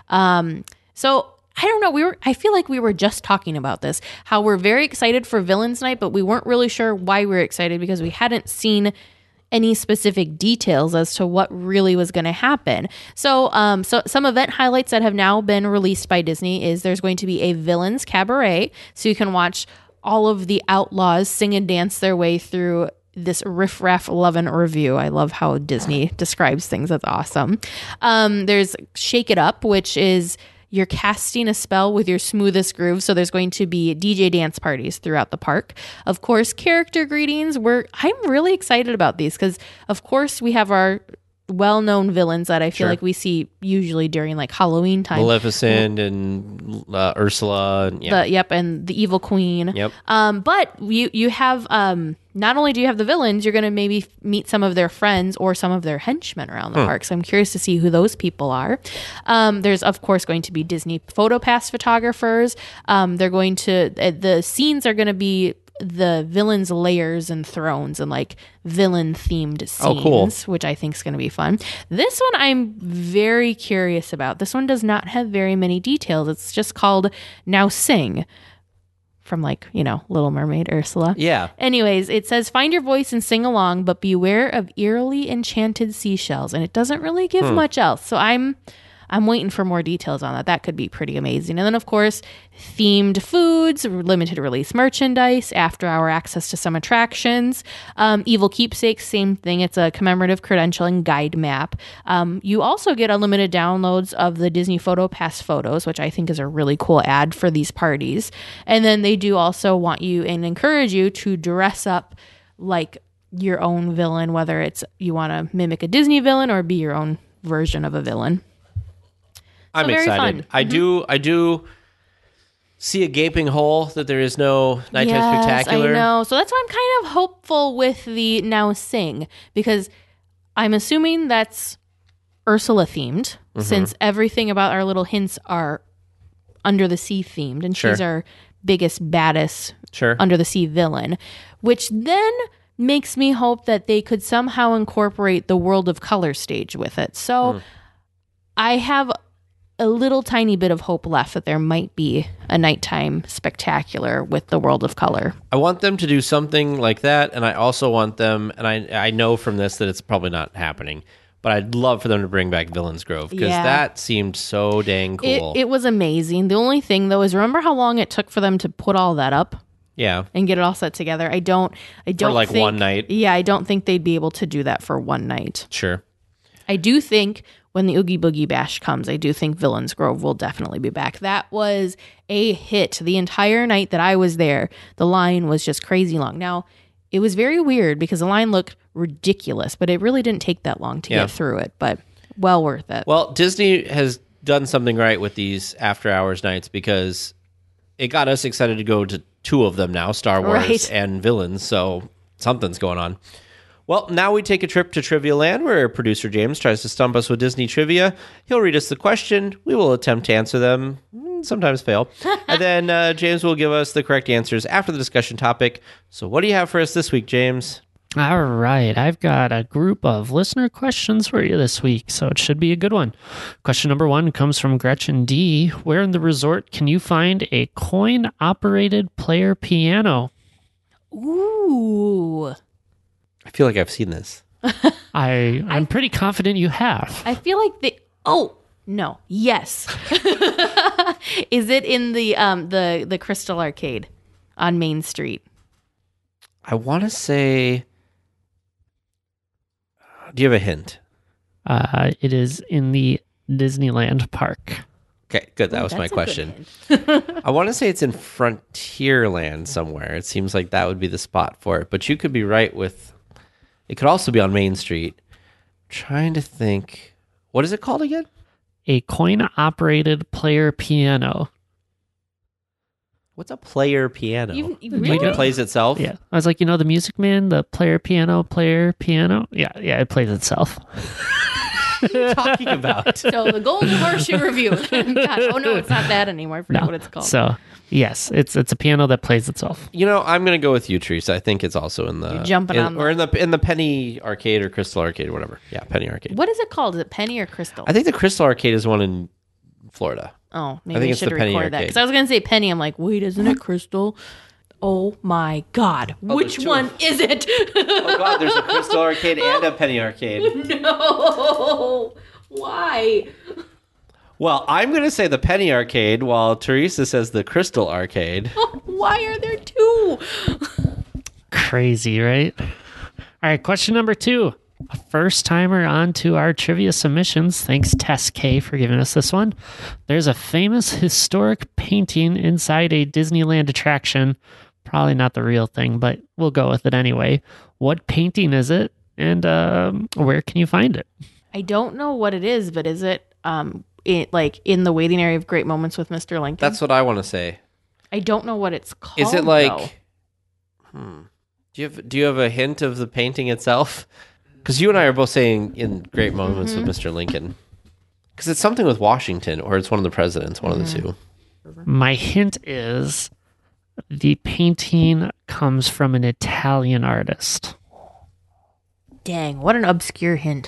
So I don't know. I feel like we were just talking about this, how we're very excited for Villains Night, but we weren't really sure why we were excited because we hadn't seen any specific details as to what really was going to happen. So some event highlights that have now been released by Disney is there's going to be a Villains Cabaret. So you can watch all of the outlaws sing and dance their way through this Riff Raff Lovin' Review. I love how Disney describes things. That's awesome. There's Shake It Up, which is you're casting a spell with your smoothest groove. So there's going to be DJ dance parties throughout the park. Of course, character greetings. I'm really excited about these because, of course, we have our well-known villains that I feel like we see usually during like Halloween time. Maleficent and Ursula. And, and the Evil Queen. Yep. But you have not only do you have the villains, you're going to maybe meet some of their friends or some of their henchmen around the park. So I'm curious to see who those people are. There's of course going to be Disney PhotoPass photographers. They're going to the scenes are going to be the villains' lairs and thrones and like villain themed scenes, which I think is going to be fun. This one I'm very curious about. This one does not have very many details. It's just called Now Sing, from like, Little Mermaid, Ursula. Yeah. Anyways, it says find your voice and sing along, but beware of eerily enchanted seashells. And it doesn't really give much else. So I'm waiting for more details on that. That could be pretty amazing. And then, of course, themed foods, limited release merchandise, after-hour access to some attractions. Evil Keepsakes, same thing. It's a commemorative credential and guide map. You also get unlimited downloads of the Disney PhotoPass photos, which I think is a really cool ad for these parties. And then they do also want you and encourage you to dress up like your own villain, whether it's you want to mimic a Disney villain or be your own version of a villain. I'm excited. I do see a gaping hole that there is no nighttime spectacular. I know. So that's why I'm kind of hopeful with the Now Sing, because I'm assuming that's Ursula themed, since everything about our little hints are under the sea themed, and Sure. she's our biggest, baddest Sure. under the sea villain, which then makes me hope that they could somehow incorporate the World of Color stage with it. So I have a little tiny bit of hope left that there might be a nighttime spectacular with the World of Color. I want them to do something like that, and I also want them, and I know from this that it's probably not happening, but I'd love for them to bring back Villains Grove, because Yeah. that seemed so dang cool. It was amazing. The only thing though is, remember how long it took for them to put all that up yeah. and get it all set together? I don't like, think, one night? Yeah, I don't think they'd be able to do that for one night. Sure. I do think when the Oogie Boogie Bash comes, I do think Villains Grove will definitely be back. That was a hit the entire night that I was there. The line was just crazy long. Now, it was very weird because the line looked ridiculous, but it really didn't take that long to Yeah. get through it, but well worth it. Well, Disney has done something right with these after hours nights, because it got us excited to go to two of them now, Star Wars Right. and Villains, so something's going on. Well, now we take a trip to Trivia Land, where producer James tries to stump us with Disney trivia. He'll read us the question. We will attempt to answer them, sometimes fail. And then James will give us the correct answers after the discussion topic. So what do you have for us this week, James? All right, I've got a group of listener questions for you this week, so it should be a good one. Question number 1 comes from Gretchen D. Where in the resort can you find a coin-operated player piano? Ooh. I feel like I've seen this. I'm pretty confident you have. I feel like no. Yes. Is it in the Crystal Arcade on Main Street? I want to say... Do you have a hint? It is in the Disneyland park. Okay, good. That was my question. I want to say it's in Frontierland somewhere. It seems like that would be the spot for it. But you could be right with... It could also be on Main Street. Trying to think... What is it called again? A coin-operated player piano. What's a player piano? You Like really? it plays itself? Yeah. I was like, the Music Man, the player piano. Yeah, it plays itself. What are you talking about? So the Golden Horseshoe Review. God, oh no, it's not that anymore. I forget what it's called. So, yes, it's a piano that plays itself. You know, I'm going to go with you, Teresa. I think it's also in the... You're jumping on or in the Penny Arcade or Crystal Arcade or whatever. Yeah, Penny Arcade. What is it called? Is it Penny or Crystal? I think the Crystal Arcade is one in Florida. Oh, maybe I think I it's should the Penny record that. Arcade. Because I was going to say Penny. I'm like, wait, isn't it Crystal? Oh my God. Which there's two. one is it? Oh, God, there's a Crystal Arcade and a Penny Arcade. No. Why? Well, I'm going to say the Penny Arcade, while Teresa says the Crystal Arcade. Why are there two? Crazy, right? All right, question number 2. A first timer onto our trivia submissions. Thanks, Tess K, for giving us this one. There's a famous historic painting inside a Disneyland attraction. Probably not the real thing, but we'll go with it anyway. What painting is it, and where can you find it? I don't know what it is, but is it in the waiting area of Great Moments with Mr. Lincoln? That's what I want to say. I don't know what it's called. Is it like... though. Do you have a hint of the painting itself? Because you and I are both saying in Great Moments with Mr. Lincoln. Because it's something with Washington, or it's one of the presidents, one of the two. My hint is the painting comes from an Italian artist. Dang, what an obscure hint.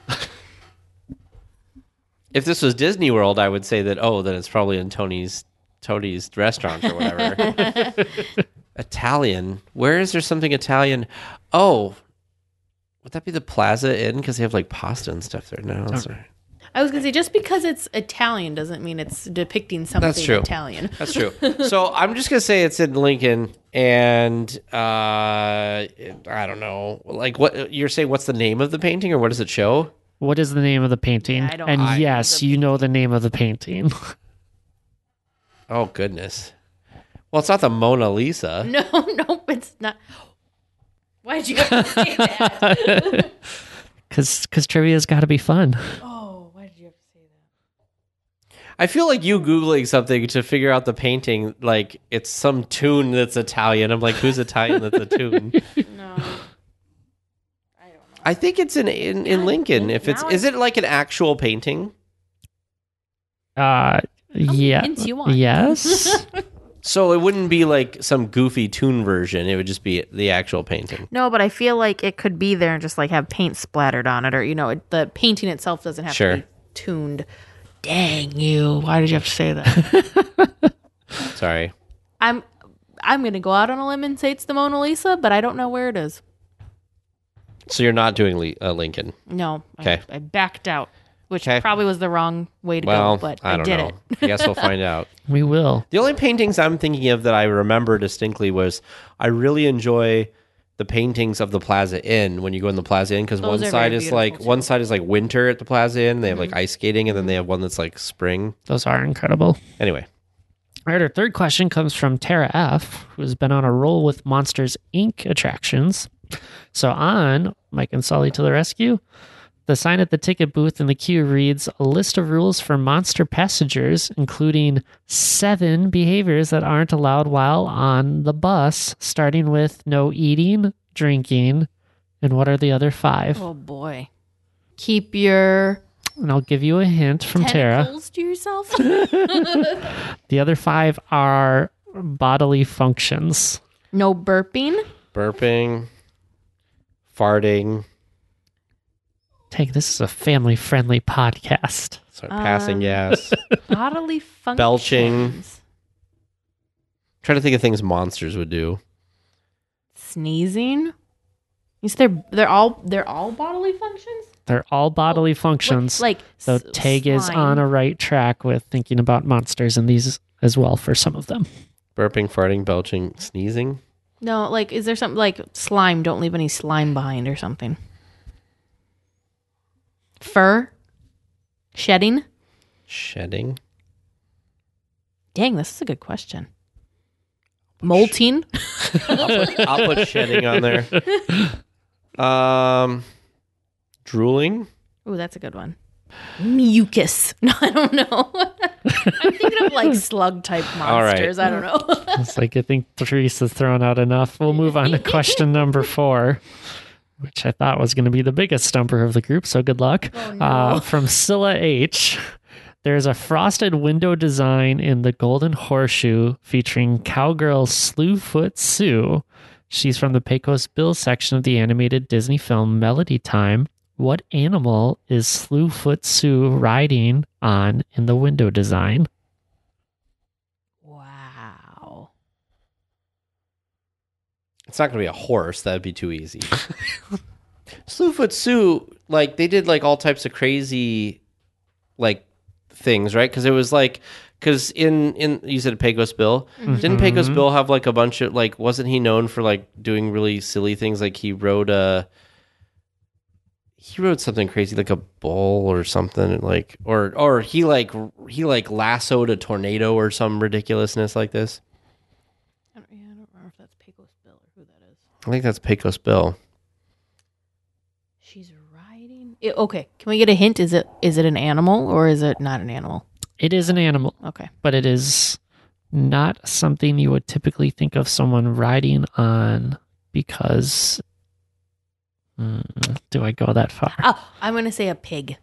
If this was Disney World, I would say that, then it's probably in Tony's restaurant or whatever. Italian. Where is there something Italian? Oh, would that be the Plaza Inn? Because they have like pasta and stuff there. No, that's right. I was going to say, just because it's Italian doesn't mean it's depicting something That's true. Italian. That's true. So I'm just going to say it's in Lincoln, and I don't know. Like, what you're saying, what's the name of the painting, or what does it show? What is the name of the painting? Yeah, I don't and know. yes, you know the name of the painting. Oh, goodness. Well, it's not the Mona Lisa. No, it's not. Why did you have to say that? Because trivia's got to be fun. Oh, why did you have to say that? I feel like you Googling something to figure out the painting, like it's some tune that's Italian. I'm like, who's Italian that's a tune? No. I think it's in Lincoln. If it's now is it like an actual painting? Yeah. hints you want? Yes. So it wouldn't be like some goofy toon version. It would just be the actual painting. No, but I feel like it could be there and just like have paint splattered on it, or the painting itself doesn't have Sure. to be tuned. Dang you! Why did you have to say that? Sorry. I'm gonna go out on a limb and say it's the Mona Lisa, but I don't know where it is. So you're not doing Lincoln. No. Okay. I backed out, which Okay. probably was the wrong way to Well, go, but I don't did know. it. I guess we'll find out. We will. The only paintings I'm thinking of that I remember distinctly was I really enjoy the paintings of the Plaza Inn when you go in the Plaza Inn, because Those one are side very is like beautiful, one too. side is like winter at the Plaza Inn. They have like ice skating, and then they have one that's like spring. Those are incredible. Anyway, All right, our third question comes from Tara F., who's been on a roll with Monsters, Inc. attractions. So on Mike and Sully to the rescue, the sign at the ticket booth in the queue reads a list of rules for monster passengers, including 7 behaviors that aren't allowed while on the bus, starting with no eating, drinking, and what are the other 5? Oh boy. Keep your And I'll give you a hint from Tara. tentacles to yourself. The other 5 are bodily functions. No burping. burping, farting, This is a family-friendly podcast. sorry, passing gas, Bodily functions. Belching. trying to think of things monsters would do. Sneezing. You said they're all bodily functions? They're all bodily functions. Like So Tag is slime. on a right track with thinking about monsters and these as well for some of them. Burping, farting, belching, sneezing. No, like is there something like slime? Don't leave any slime behind or something. Fur. Shedding. Shedding. Dang, this is a good question. Molting. I'll put shedding on there. Drooling. Ooh, that's a good one. Mucus. No, I don't know. I'm thinking of like slug type All right. monsters. I don't know. It's like I think Teresa's thrown out enough. We'll move on to question number 4, which I thought was going to be the biggest stumper of the group. So good luck. From Scylla H. There's a frosted window design in the Golden Horseshoe featuring cowgirl Slewfoot Sue. She's from the Pecos Bill section of the animated Disney film Melody Time. What animal is Slewfoot Sue riding on in the window design? Wow. It's not going to be a horse. That'd be too easy. Slewfoot Sue, like they did like all types of crazy, like things, right? Because it was like, because in you said Pecos Bill, didn't Pecos Bill have like a bunch of like? Wasn't he known for like doing really silly things? Like he rode something crazy like a bull or something like, or he lassoed a tornado or some ridiculousness like this. I don't remember if that's Pecos Bill or who that is. I think that's Pecos Bill. She's riding. Okay, can we get a hint? Is it an animal or is it not an animal? It is an animal, Okay. but it is not something you would typically think of someone riding on because... do I go that far? Oh, I'm going to say a pig.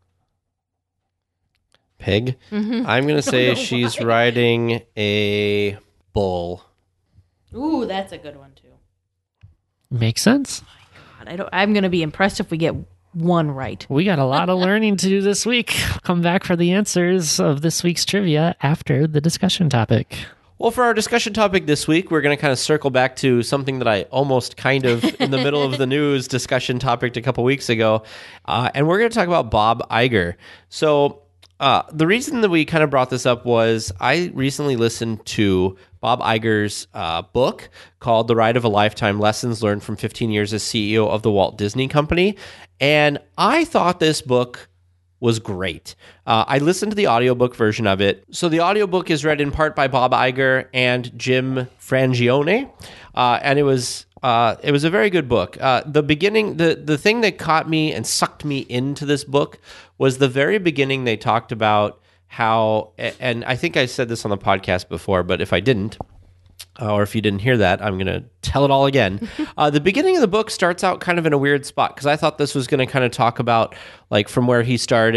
Pig. Mm-hmm. I'm going to say she's riding a bull. Ooh, that's a good one too. Makes sense. God, I'm going to be impressed if we get one right. We got a lot of learning to do this week. Come back for the answers of this week's trivia after the discussion topic. Well, for our discussion topic this week, we're going to kind of circle back to something that I almost kind of in the middle of the news discussion topic a couple weeks ago. And we're going to talk about Bob Iger. So the reason that we kind of brought this up was I recently listened to Bob Iger's book called The Ride of a Lifetime, Lessons Learned from 15 Years as CEO of the Walt Disney Company. And I thought this book was great. I listened to the audiobook version of it. So the audiobook is read in part by Bob Iger and Jim Frangione. And it was a very good book. The beginning, the thing that caught me and sucked me into this book was the very beginning. They talked about how, and I think I said this on the podcast before, but if I didn't, or if you didn't hear that, I'm going to tell it all again. The beginning of the book starts out kind of in a weird spot because I thought this was going to kind of talk about like from where he started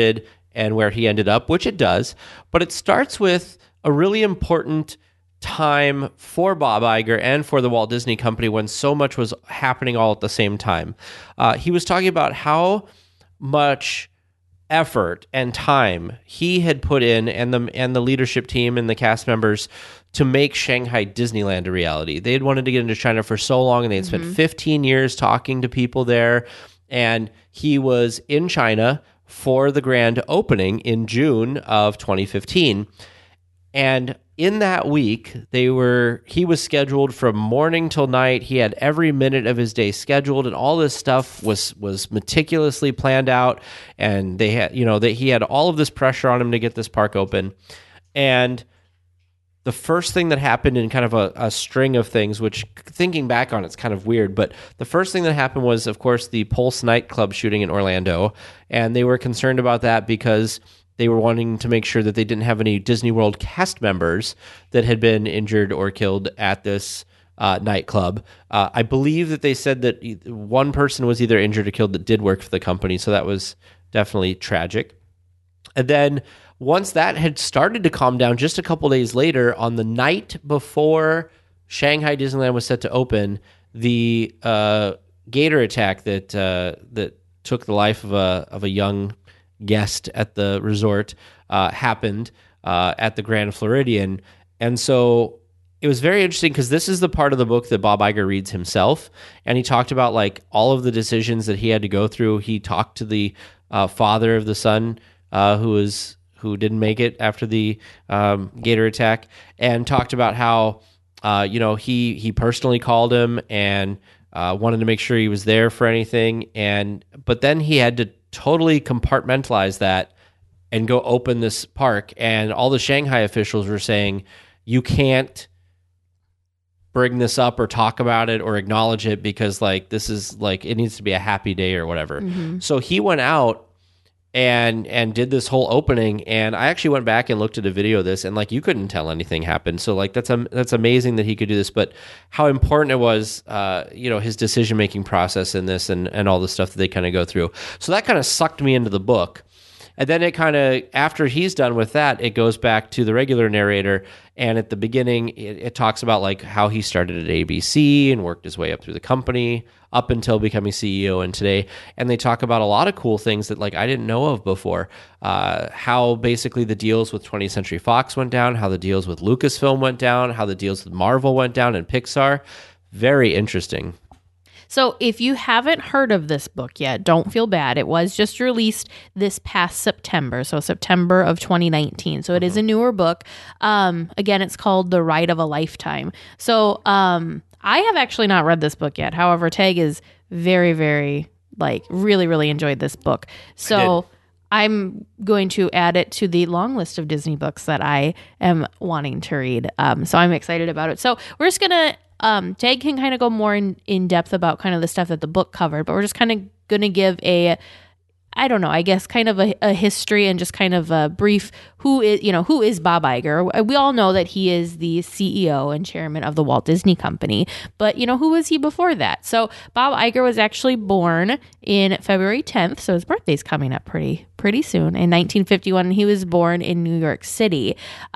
and where he ended up, which it does. But it starts with a really important time for Bob Iger and for the Walt Disney Company when so much was happening all at the same time. He was talking about how much effort and time he had put in, and the leadership team and the cast members, to make Shanghai Disneyland a reality. They had wanted to get into China for so long, and they had spent 15 years talking to people there. And he was in China for the grand opening in June of 2015. And in that week, he was scheduled from morning till night. He had every minute of his day scheduled, and all this stuff was meticulously planned out. And they had, he had all of this pressure on him to get this park open. And the first thing that happened in kind of a string of things, which thinking back on it's kind of weird, but the first thing that happened was, of course, the Pulse nightclub shooting in Orlando. And they were concerned about that because they were wanting to make sure that they didn't have any Disney World cast members that had been injured or killed at this nightclub. I believe that they said that one person was either injured or killed that did work for the company, so that was definitely tragic. And then once that had started to calm down, just a couple days later, on the night before Shanghai Disneyland was set to open, the gator attack that took the life of a young guest at the resort happened at the Grand Floridian. And so it was very interesting because this is the part of the book that Bob Iger reads himself, and he talked about like all of the decisions that he had to go through. He talked to the father of the son who didn't make it after the gator attack, and talked about how he personally called him and wanted to make sure he was there for anything, but then he had to totally compartmentalize that and go open this park, and all the Shanghai officials were saying, you can't bring this up or talk about it or acknowledge it because like this is like it needs to be a happy day or whatever. So he went out and did this whole opening, and I actually went back and looked at a video of this, and like you couldn't tell anything happened. So like that's amazing that he could do this, but how important it was, his decision making process in this and all the stuff that they kind of go through. So that kind of sucked me into the book. And then it kind of, after he's done with that, it goes back to the regular narrator. And at the beginning, it talks about like how he started at ABC and worked his way up through the company up until becoming CEO and today. And they talk about a lot of cool things that like I didn't know of before. How basically the deals with 20th Century Fox went down, how the deals with Lucasfilm went down, how the deals with Marvel went down and Pixar. Very interesting. So if you haven't heard of this book yet, don't feel bad. It was just released this past September, so September of 2019. So it is a newer book. Again, it's called The Ride of a Lifetime. So I have actually not read this book yet. However, Tag is very, very, really, really enjoyed this book. So I'm going to add it to the long list of Disney books that I am wanting to read. So I'm excited about it. So we're just going to Tag can kind of go more in depth about kind of the stuff that the book covered, but we're just kind of going to give kind of a history and just kind of a brief who is Bob Iger. We all know that he is the CEO and chairman of the Walt Disney Company, but who was he before that? So Bob Iger was actually born in February 10th, so his birthday's coming up pretty soon, in 1951, and he was born in New York City.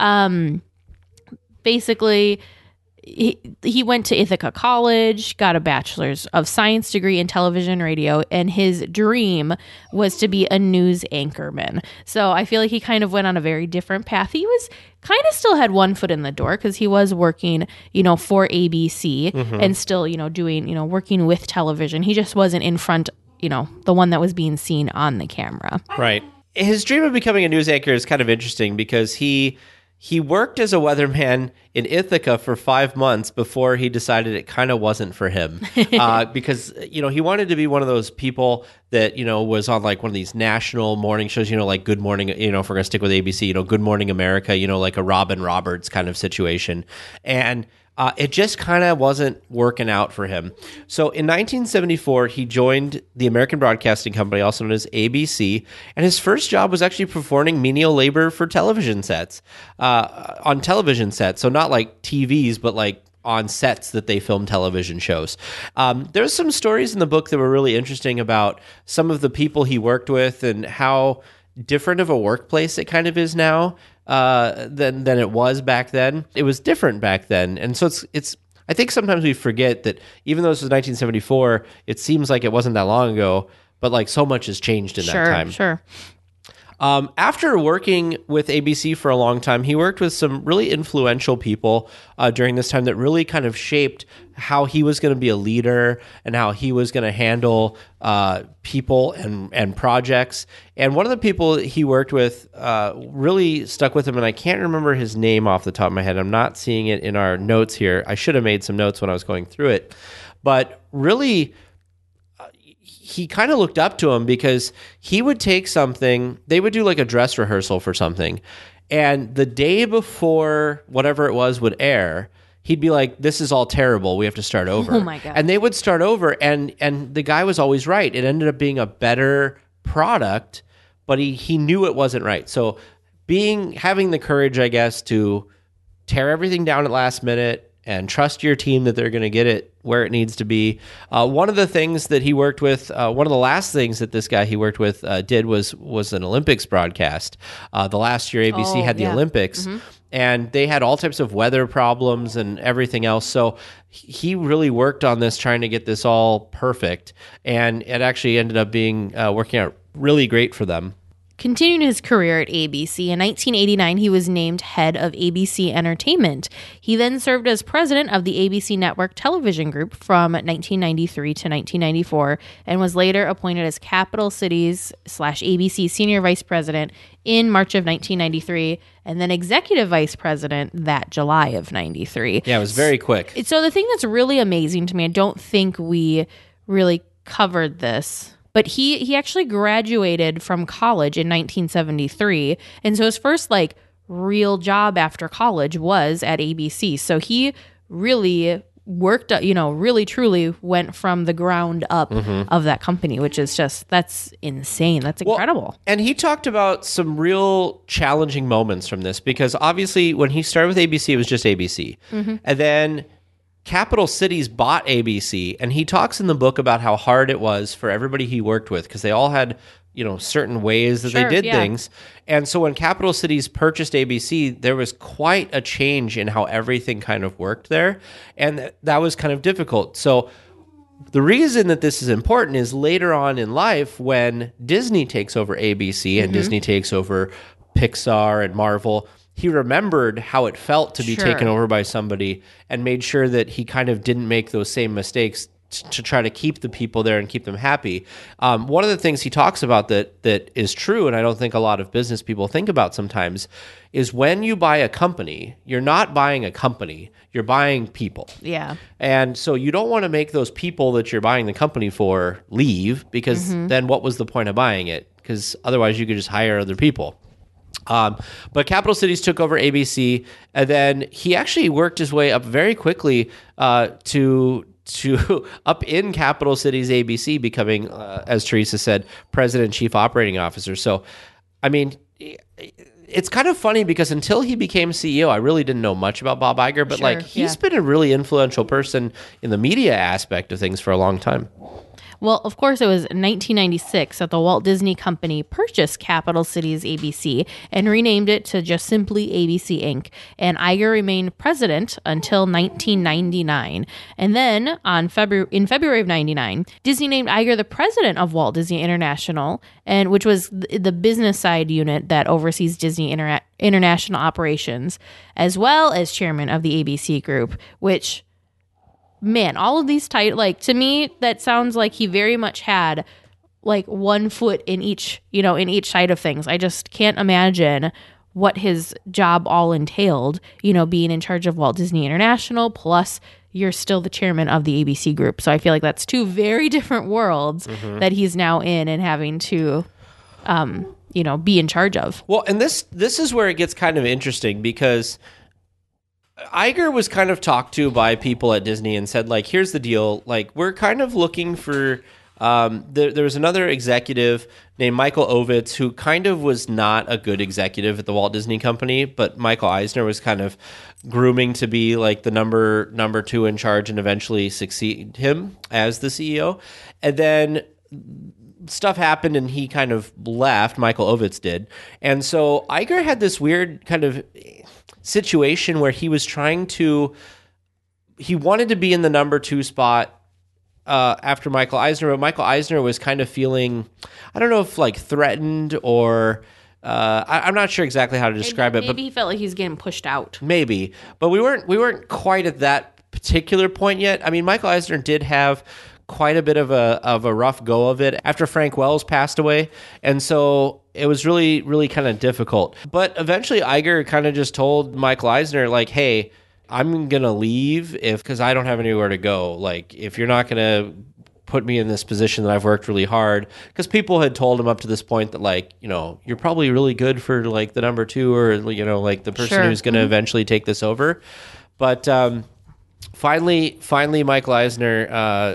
Basically, he went to Ithaca College, got a bachelor's of science degree in television and radio, and his dream was to be a news anchorman. So I feel like he kind of went on a very different path. He was kind of still had one foot in the door because he was working, for ABC and still, doing, working with television. He just wasn't in front, the one that was being seen on the camera. Right. His dream of becoming a news anchor is kind of interesting because he worked as a weatherman in Ithaca for 5 months before he decided it kind of wasn't for him. Because, he wanted to be one of those people that, was on like one of these national morning shows, like Good Morning, if we're going to stick with ABC, Good Morning America, like a Robin Roberts kind of situation. And it just kind of wasn't working out for him. So in 1974, he joined the American Broadcasting Company, also known as ABC, and his first job was actually performing menial labor for television sets, on television sets. So not like TVs, but like on sets that they film television shows. There's some stories in the book that were really interesting about some of the people he worked with and how different of a workplace it kind of is now than it was back then. It was different back then, and so it's. I think sometimes we forget that even though this was 1974, it seems like it wasn't that long ago, but like so much has changed in that time. Sure. After working with ABC for a long time, he worked with some really influential people during this time that really kind of shaped how he was going to be a leader and how he was going to handle people and projects. And one of the people he worked with really stuck with him, and I can't remember his name off the top of my head. I'm not seeing it in our notes here. I should have made some notes when I was going through it. But really, he kind of looked up to him because he would take something, they would do like a dress rehearsal for something, and the day before whatever it was would air, he'd be like, "This is all terrible. We have to start over." Oh my God. And they would start over, and the guy was always right. It ended up being a better product, but he knew it wasn't right. So having the courage, I guess, to tear everything down at last minute and trust your team that they're going to get it where it needs to be. One of the things that he worked with, one of the last things that this guy he worked with did was an Olympics broadcast. The last year ABC had the Olympics, and they had all types of weather problems and everything else. So he really worked on this, trying to get this all perfect, and it actually ended up being working out really great for them. Continuing his career at ABC, in 1989, he was named head of ABC Entertainment. He then served as president of the ABC Network Television Group from 1993 to 1994 and was later appointed as Capital Cities / ABC Senior Vice President in March of 1993 and then Executive Vice President that July of 93. Yeah, it was very quick. So the thing that's really amazing to me, I don't think we really covered this, but he actually graduated from college in 1973. And so his first like real job after college was at ABC. So he really worked, really truly went from the ground up of that company, which is that's insane. That's incredible. Well, and he talked about some real challenging moments from this, because obviously when he started with ABC, it was just ABC. And then Capital Cities bought ABC, and he talks in the book about how hard it was for everybody he worked with, because they all had, certain ways that they did things. And so when Capital Cities purchased ABC, there was quite a change in how everything kind of worked there. And that was kind of difficult. So the reason that this is important is later on in life, when Disney takes over ABC and Disney takes over Pixar and Marvel, he remembered how it felt to be taken over by somebody and made sure that he kind of didn't make those same mistakes to try to keep the people there and keep them happy. One of the things he talks about that is true, and I don't think a lot of business people think about sometimes, is when you buy a company, you're not buying a company, you're buying people. Yeah. And so you don't want to make those people that you're buying the company for leave, because then what was the point of buying it? Because otherwise you could just hire other people. But Capital Cities took over ABC, and then he actually worked his way up very quickly to up in Capital Cities ABC, becoming, as Teresa said, President and Chief Operating Officer. So, I mean, it's kind of funny because until he became CEO, I really didn't know much about Bob Iger, but he's been a really influential person in the media aspect of things for a long time. Well, of course, it was 1996 that the Walt Disney Company purchased Capital Cities ABC and renamed it to just simply ABC Inc. And Iger remained president until 1999. And then in February of 99, Disney named Iger the president of Walt Disney International, and which was the business side unit that oversees Disney international operations, as well as chairman of the ABC Group, which, man, all of these to me, that sounds like he very much had like one foot in each side of things. I just can't imagine what his job all entailed, being in charge of Walt Disney International, plus you're still the chairman of the ABC Group. So I feel like that's two very different worlds that he's now in and having to, be in charge of. Well, and this is where it gets kind of interesting, because Iger was kind of talked to by people at Disney and said, like, here's the deal. Like, we're kind of looking for, there was another executive named Michael Ovitz who kind of was not a good executive at the Walt Disney Company, but Michael Eisner was kind of grooming to be like the number two in charge and eventually succeed him as the CEO. And then stuff happened and he kind of left. Michael Ovitz did. And so Iger had this weird kind of situation where he was he wanted to be in the number 2 spot after Michael Eisner, but Michael Eisner was kind of feeling, I don't know if like threatened or I'm not sure exactly how to describe it. Maybe he felt like he was getting pushed out. Maybe, but we weren't quite at that particular point yet. I mean, Michael Eisner did have quite a bit of a rough go of it after Frank Wells passed away, and so it was really, really kind of difficult. But eventually, Iger kind of just told Michael Eisner, like, "Hey, I'm gonna leave because I don't have anywhere to go. Like, if you're not gonna put me in this position that I've worked really hard," because people had told him up to this point that, like, you're probably really good for like the number 2 or like the person Sure. who's going to eventually take this over. But finally, Michael Eisner,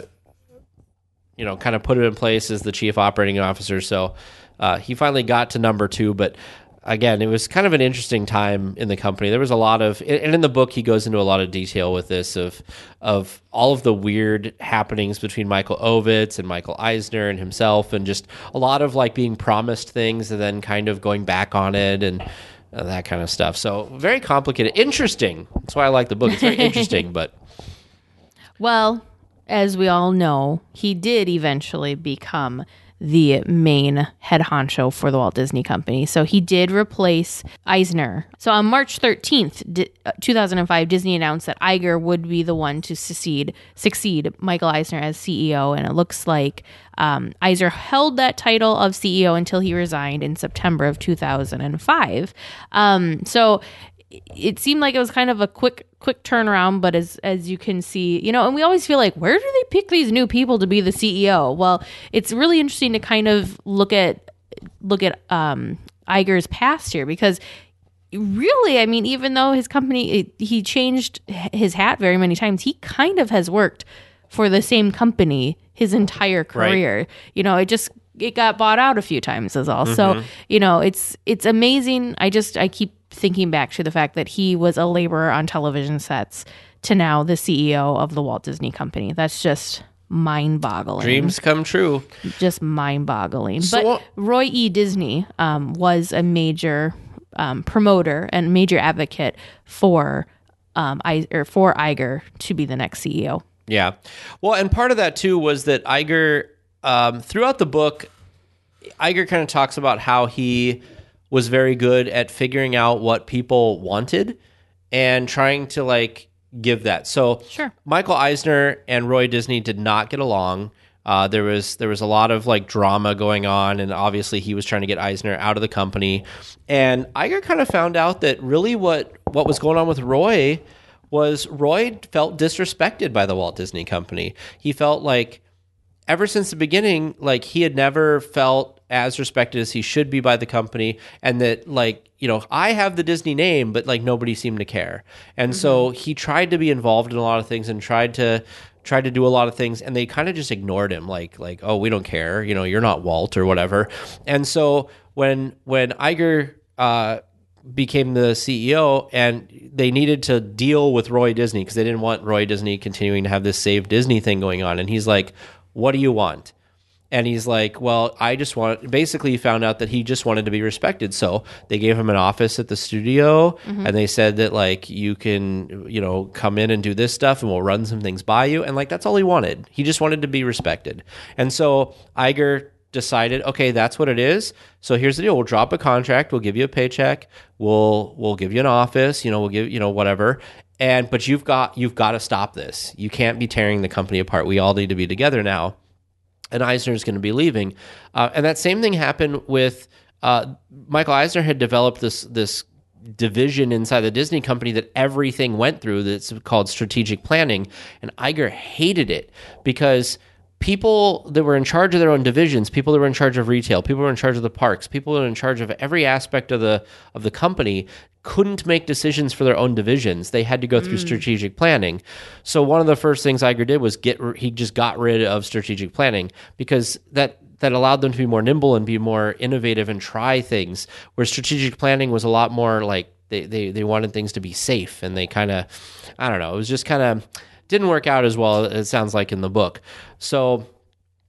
kind of put it in place as the chief operating officer. So he finally got to number 2, but. Again, it was kind of an interesting time in the company. There was a lot of, and in the book, he goes into a lot of detail with this of all of the weird happenings between Michael Ovitz and Michael Eisner and himself, and just a lot of like being promised things and then kind of going back on it and that kind of stuff. So very complicated, interesting. That's why I like the book. It's very interesting, but Well, as we all know, he did eventually become the main head honcho for the Walt Disney Company. So he did replace Eisner. So on March 13th, 2005, Disney announced that Iger would be the one to succeed Michael Eisner as CEO. And it looks like Eisner held that title of CEO until he resigned in September of 2005. So it seemed like it was kind of a quick turnaround, but as you can see, and we always feel like, where do they pick these new people to be the CEO? Well, it's really interesting to kind of look at Iger's past here, because really, I mean, even though his company, he changed his hat very many times, he kind of has worked for the same company his entire career. Right. It got bought out a few times is all. Mm-hmm. So, it's amazing. I keep thinking back to the fact that he was a laborer on television sets to now the CEO of the Walt Disney Company. That's just mind-boggling. Dreams come true. Just mind-boggling. So, but Roy E. Disney was a major promoter and major advocate for Iger to be the next CEO. Yeah. Well, and part of that too was that Iger, throughout the book, Iger kind of talks about how he was very good at figuring out what people wanted and trying to like give that. So sure. Michael Eisner and Roy Disney did not get along. There was a lot of like drama going on, and obviously he was trying to get Eisner out of the company. And Iger kind of found out that really what was going on with Roy was Roy felt disrespected by the Walt Disney Company. He felt like ever since the beginning, like he had never felt as respected as he should be by the company, and that like, I have the Disney name, but like nobody seemed to care. And so he tried to be involved in a lot of things and tried to do a lot of things, and they kind of just ignored him, like, oh, we don't care, you're not Walt or whatever. And so when Iger became the CEO and they needed to deal with Roy Disney because they didn't want Roy Disney continuing to have this Save Disney thing going on, and he's like, what do you want? And he's like, well, basically he found out that he just wanted to be respected. So they gave him an office at the studio, and they said that like, you can, come in and do this stuff and we'll run some things by you. And like, that's all he wanted. He just wanted to be respected. And so Iger decided, okay, that's what it is. So here's the deal. We'll drop a contract. We'll give you a paycheck. We'll give you an office, we'll give, whatever. But you've got to stop this. You can't be tearing the company apart. We all need to be together now. And Eisner's going to be leaving. And that same thing happened with Michael Eisner had developed this division inside the Disney company that everything went through that's called strategic planning. And Iger hated it because people that were in charge of their own divisions, people that were in charge of retail, people who were in charge of the parks, people that were in charge of every aspect of the company couldn't make decisions for their own divisions. They had to go through strategic planning. So one of the first things Iger did was he just got rid of strategic planning, because that allowed them to be more nimble and be more innovative and try things, where strategic planning was a lot more like they wanted things to be safe, and they kind of, I don't know, it was just kind of didn't work out as well as it sounds like in the book. So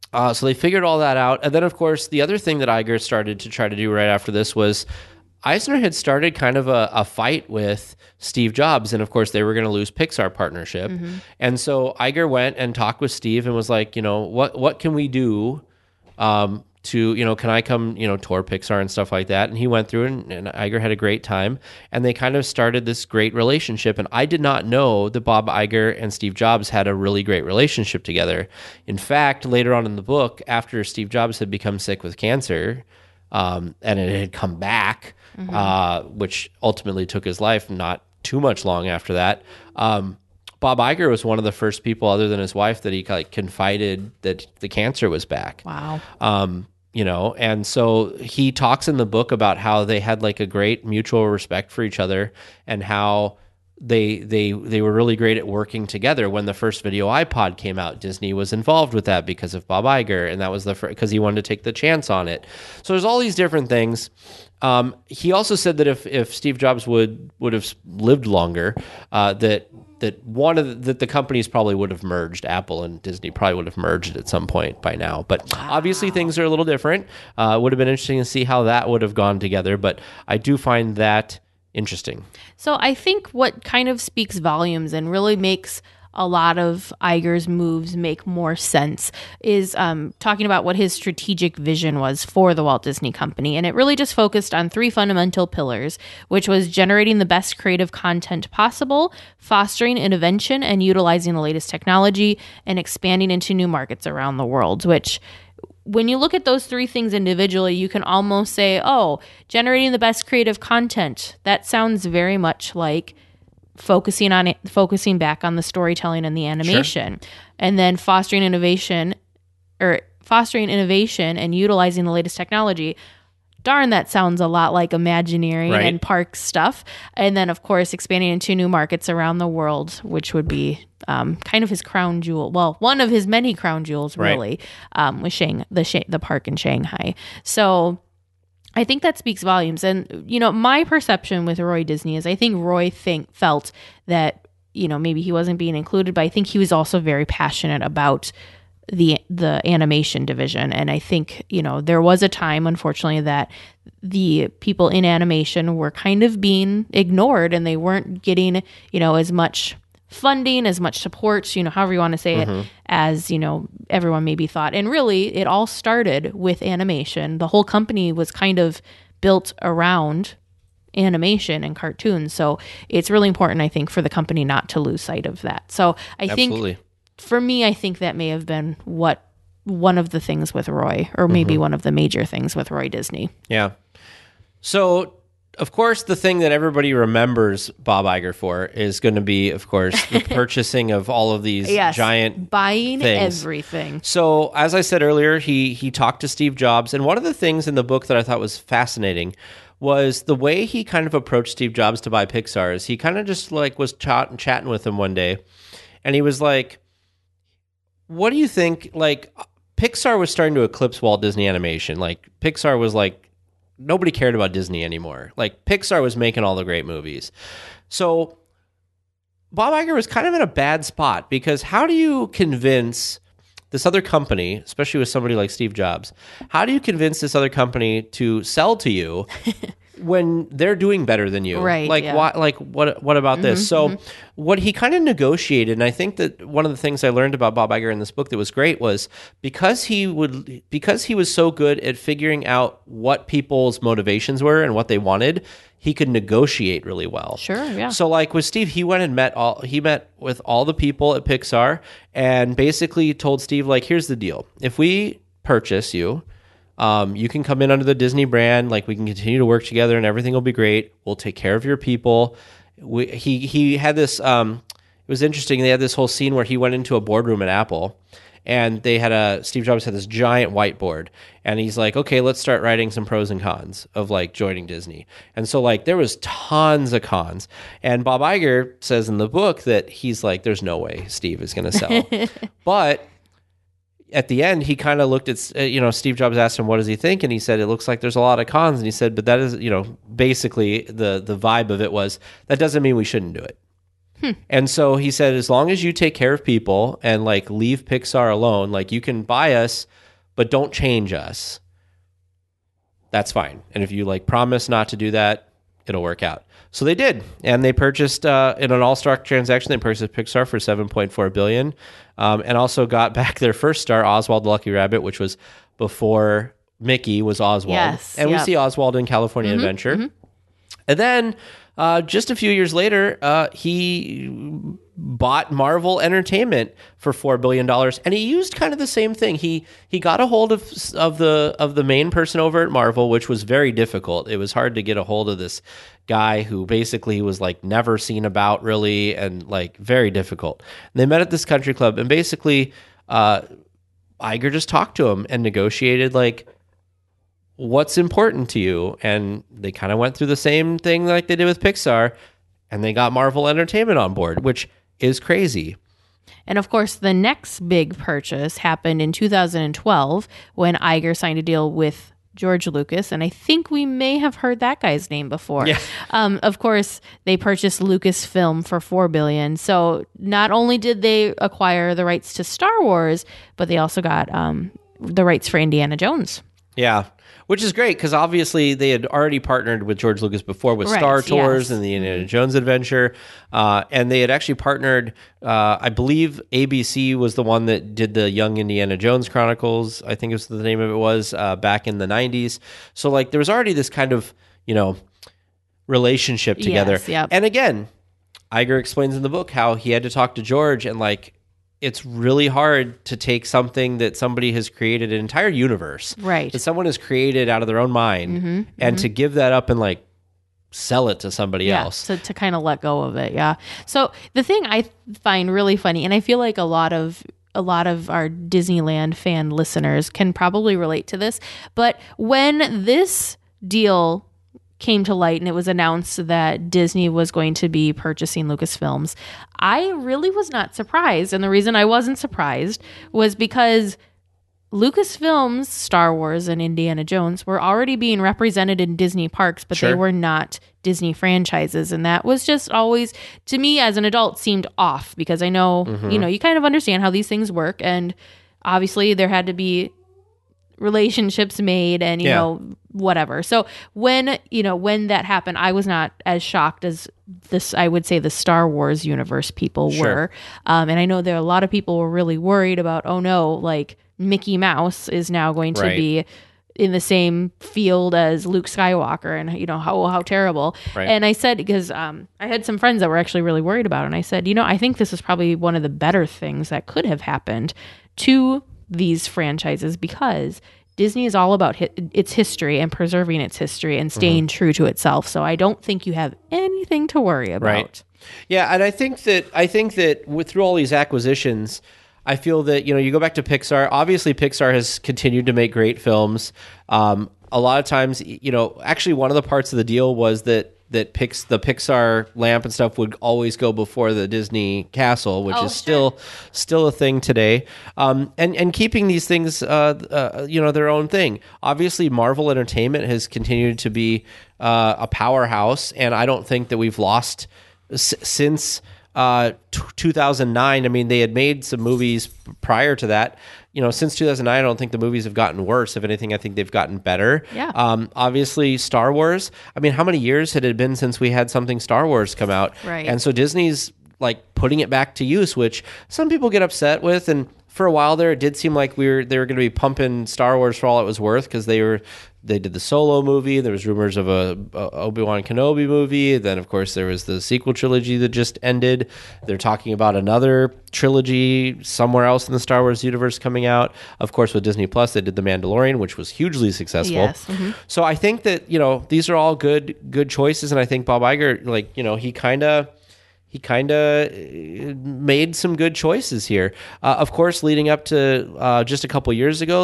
So they figured all that out. And then, of course, the other thing that Iger started to try to do right after this was Eisner had started kind of a fight with Steve Jobs. And, of course, they were going to lose Pixar partnership. And so Iger went and talked with Steve and was like, what can we do to, can I come, tour Pixar and stuff like that? And he went through and Iger had a great time. And they kind of started this great relationship. And I did not know that Bob Iger and Steve Jobs had a really great relationship together. In fact, later on in the book, after Steve Jobs had become sick with cancer, and it had come back, which ultimately took his life not too much long after that, Bob Iger was one of the first people, other than his wife, that he confided that the cancer was back. Wow. And so he talks in the book about how they had a great mutual respect for each other and how they were really great at working together. When the first video iPod came out, Disney was involved with that because of Bob Iger, and that was because he wanted to take the chance on it. So there's all these different things. He also said that if Steve Jobs would have lived longer, that the companies probably would have merged. Apple and Disney probably would have merged at some point by now. But obviously things are a little different. It would have been interesting to see how that would have gone together. But I do find that interesting. So I think what kind of speaks volumes and really makes a lot of Iger's moves make more sense is talking about what his strategic vision was for the Walt Disney Company. And it really just focused on 3 fundamental pillars, which was generating the best creative content possible, fostering innovation and utilizing the latest technology, and expanding into new markets around the world, which when you look at those 3 things individually, you can almost say, generating the best creative content. That sounds very much like focusing back on the storytelling and the animation. Sure. And then fostering innovation and utilizing the latest technology. Darn, that sounds a lot like Imagineering and park stuff. And then, of course, expanding into new markets around the world, which would be kind of his crown jewel. Well, one of his many crown jewels, really, was the park in Shanghai. So I think that speaks volumes. And, my perception with Roy Disney is I think Roy felt that, maybe he wasn't being included, but I think he was also very passionate about the animation division. And I think, there was a time, unfortunately, that the people in animation were kind of being ignored and they weren't getting, as much funding, as much support, however you want to say it, as, everyone maybe thought. And really, it all started with animation. The whole company was kind of built around animation and cartoons. So it's really important, I think, for the company not to lose sight of that. So I think, for me, I think that may have been one of the things with Roy, or maybe one of the major things with Roy Disney. Yeah. So, of course, the thing that everybody remembers Bob Iger for is going to be, of course, the purchasing of all of these giant buying things. Everything. So, as I said earlier, he talked to Steve Jobs, and one of the things in the book that I thought was fascinating was the way he kind of approached Steve Jobs to buy Pixar. Is he kind of just was chatting with him one day, and he was like, what do you think? Pixar was starting to eclipse Walt Disney Animation. Pixar was nobody cared about Disney anymore. Pixar was making all the great movies. So Bob Iger was kind of in a bad spot because how do you convince this other company, especially with somebody like Steve Jobs, how do you convince this other company to sell to you when they're doing better than you? Right. What about this? So what he kind of negotiated, and I think that one of the things I learned about Bob Iger in this book that was great was because he was so good at figuring out what people's motivations were and what they wanted, he could negotiate really well. Sure, yeah. So with Steve, he went and met with all the people at Pixar and basically told Steve, here's the deal. If we purchase you, you can come in under the Disney brand. We can continue to work together and everything will be great. We'll take care of your people. He had this, it was interesting. They had this whole scene where he went into a boardroom at Apple and Steve Jobs had this giant whiteboard and he's like, okay, let's start writing some pros and cons of joining Disney. And so there was tons of cons. And Bob Iger says in the book that he's like, there's no way Steve is going to sell. But at the end, he kind of looked at, Steve Jobs asked him, what does he think? And he said, it looks like there's a lot of cons. And he said, but that is, basically the vibe of it was, that doesn't mean we shouldn't do it. And so he said, as long as you take care of people and like leave Pixar alone, like you can buy us, but don't change us. That's fine. And if you like promise not to do that, it'll work out. So they did, and they purchased in an all-stock transaction. They purchased Pixar for $7.4 billion, and also got back their first star, Oswald the Lucky Rabbit, which was before Mickey was Oswald. Yes, and we see Oswald in California Adventure. And then just a few years later, he bought Marvel Entertainment for $4 billion, and he used kind of the same thing. He got a hold of the main person over at Marvel, which was very difficult. It was hard to get a hold of this guy who basically was like never seen about really, and like very difficult. And they met at this country club, and basically Iger just talked to him and negotiated like, what's important to you? And they kind of went through the same thing like they did with Pixar, and they got Marvel Entertainment on board, which is crazy. And of course, the next big purchase happened in 2012 when Iger signed a deal with George Lucas, and I think we may have heard that guy's name before. Yeah. Of course, they purchased Lucasfilm for $4 billion. So not only did they acquire the rights to Star Wars, but they also got the rights for Indiana Jones. Yeah, which is great because obviously they had already partnered with George Lucas before with Star Tours and the Indiana Jones adventure. And they had actually partnered, I believe ABC was the one that did the Young Indiana Jones Chronicles. I think it was the name of it was back in the 90s. So like there was already this kind of, relationship together. Yes, yep. And again, Iger explains in the book how he had to talk to George, and like, it's really hard to take something that somebody has created, an entire universe, right, that someone has created out of their own mind, and to give that up and like sell it to somebody else. So to kind of let go of it. Yeah. So the thing I find really funny, and I feel like a lot of our Disneyland fan listeners can probably relate to this, but when this deal came to light and it was announced that Disney was going to be purchasing Lucasfilms, I really was not surprised. And the reason I wasn't surprised was because Lucasfilms, Star Wars, and Indiana Jones were already being represented in Disney parks, but they were not Disney franchises. And that was just always, to me as an adult, seemed off, because I know, you kind of understand how these things work. And obviously there had to be relationships made and, you know, whatever. So when that happened, I was not as shocked as this, I would say, the Star Wars universe people were. And I know there are a lot of people were really worried about, oh no, like Mickey Mouse is now going to be in the same field as Luke Skywalker, and how terrible. And I said, because I had some friends that were actually really worried about it, and I said, I think this is probably one of the better things that could have happened to these franchises, because Disney is all about its history and preserving its history and staying true to itself. So I don't think you have anything to worry about. Right. Yeah, and I think that through all these acquisitions, I feel that you go back to Pixar. Obviously, Pixar has continued to make great films. A lot of times, actually, one of the parts of the deal was that the Pixar lamp and stuff would always go before the Disney castle, which is still a thing today. And keeping these things, their own thing. Obviously, Marvel Entertainment has continued to be a powerhouse, and I don't think that we've lost since 2009. I mean, they had made some movies prior to that. Since 2009, I don't think the movies have gotten worse. If anything, I think they've gotten better. Yeah. Obviously, Star Wars. I mean, how many years had it been since we had something Star Wars come out? Right. And so Disney's like putting it back to use, which some people get upset with. And for a while there, it did seem like they were going to be pumping Star Wars for all it was worth, because they did the Solo movie. There was rumors of a Obi-Wan Kenobi movie. Then, of course, there was the sequel trilogy that just ended. They're talking about another trilogy somewhere else in the Star Wars universe coming out. Of course, with Disney Plus, they did The Mandalorian, which was hugely successful. Yes. So I think that these are all good choices, and I think Bob Iger, he kind of made some good choices here. Of course, leading up to just a couple years ago,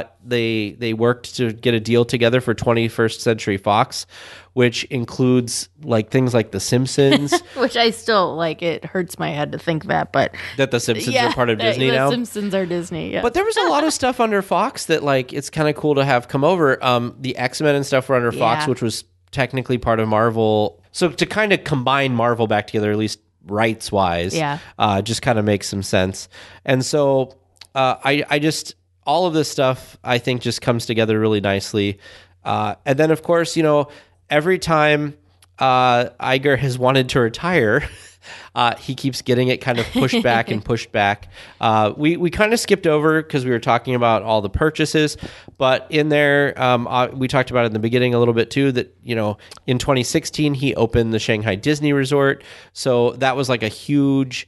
they worked to get a deal together for 21st Century Fox, which includes like things like The Simpsons. Which I still like. It hurts my head to think that The Simpsons are part of Disney now. The Simpsons are Disney. Yeah. But there was a lot of stuff under Fox that like it's kind of cool to have come over. The X-Men and stuff were under Fox, which was technically part of Marvel. So to kind of combine Marvel back together, at least rights wise. Yeah. Just kind of makes some sense. And so I just, all of this stuff I think just comes together really nicely. And then of course, every time Iger has wanted to retire, he keeps getting it kind of pushed back and pushed back. We kind of skipped over because we were talking about all the purchases, but in there, we talked about it in the beginning a little bit too, that, in 2016, he opened the Shanghai Disney Resort. So that was like a huge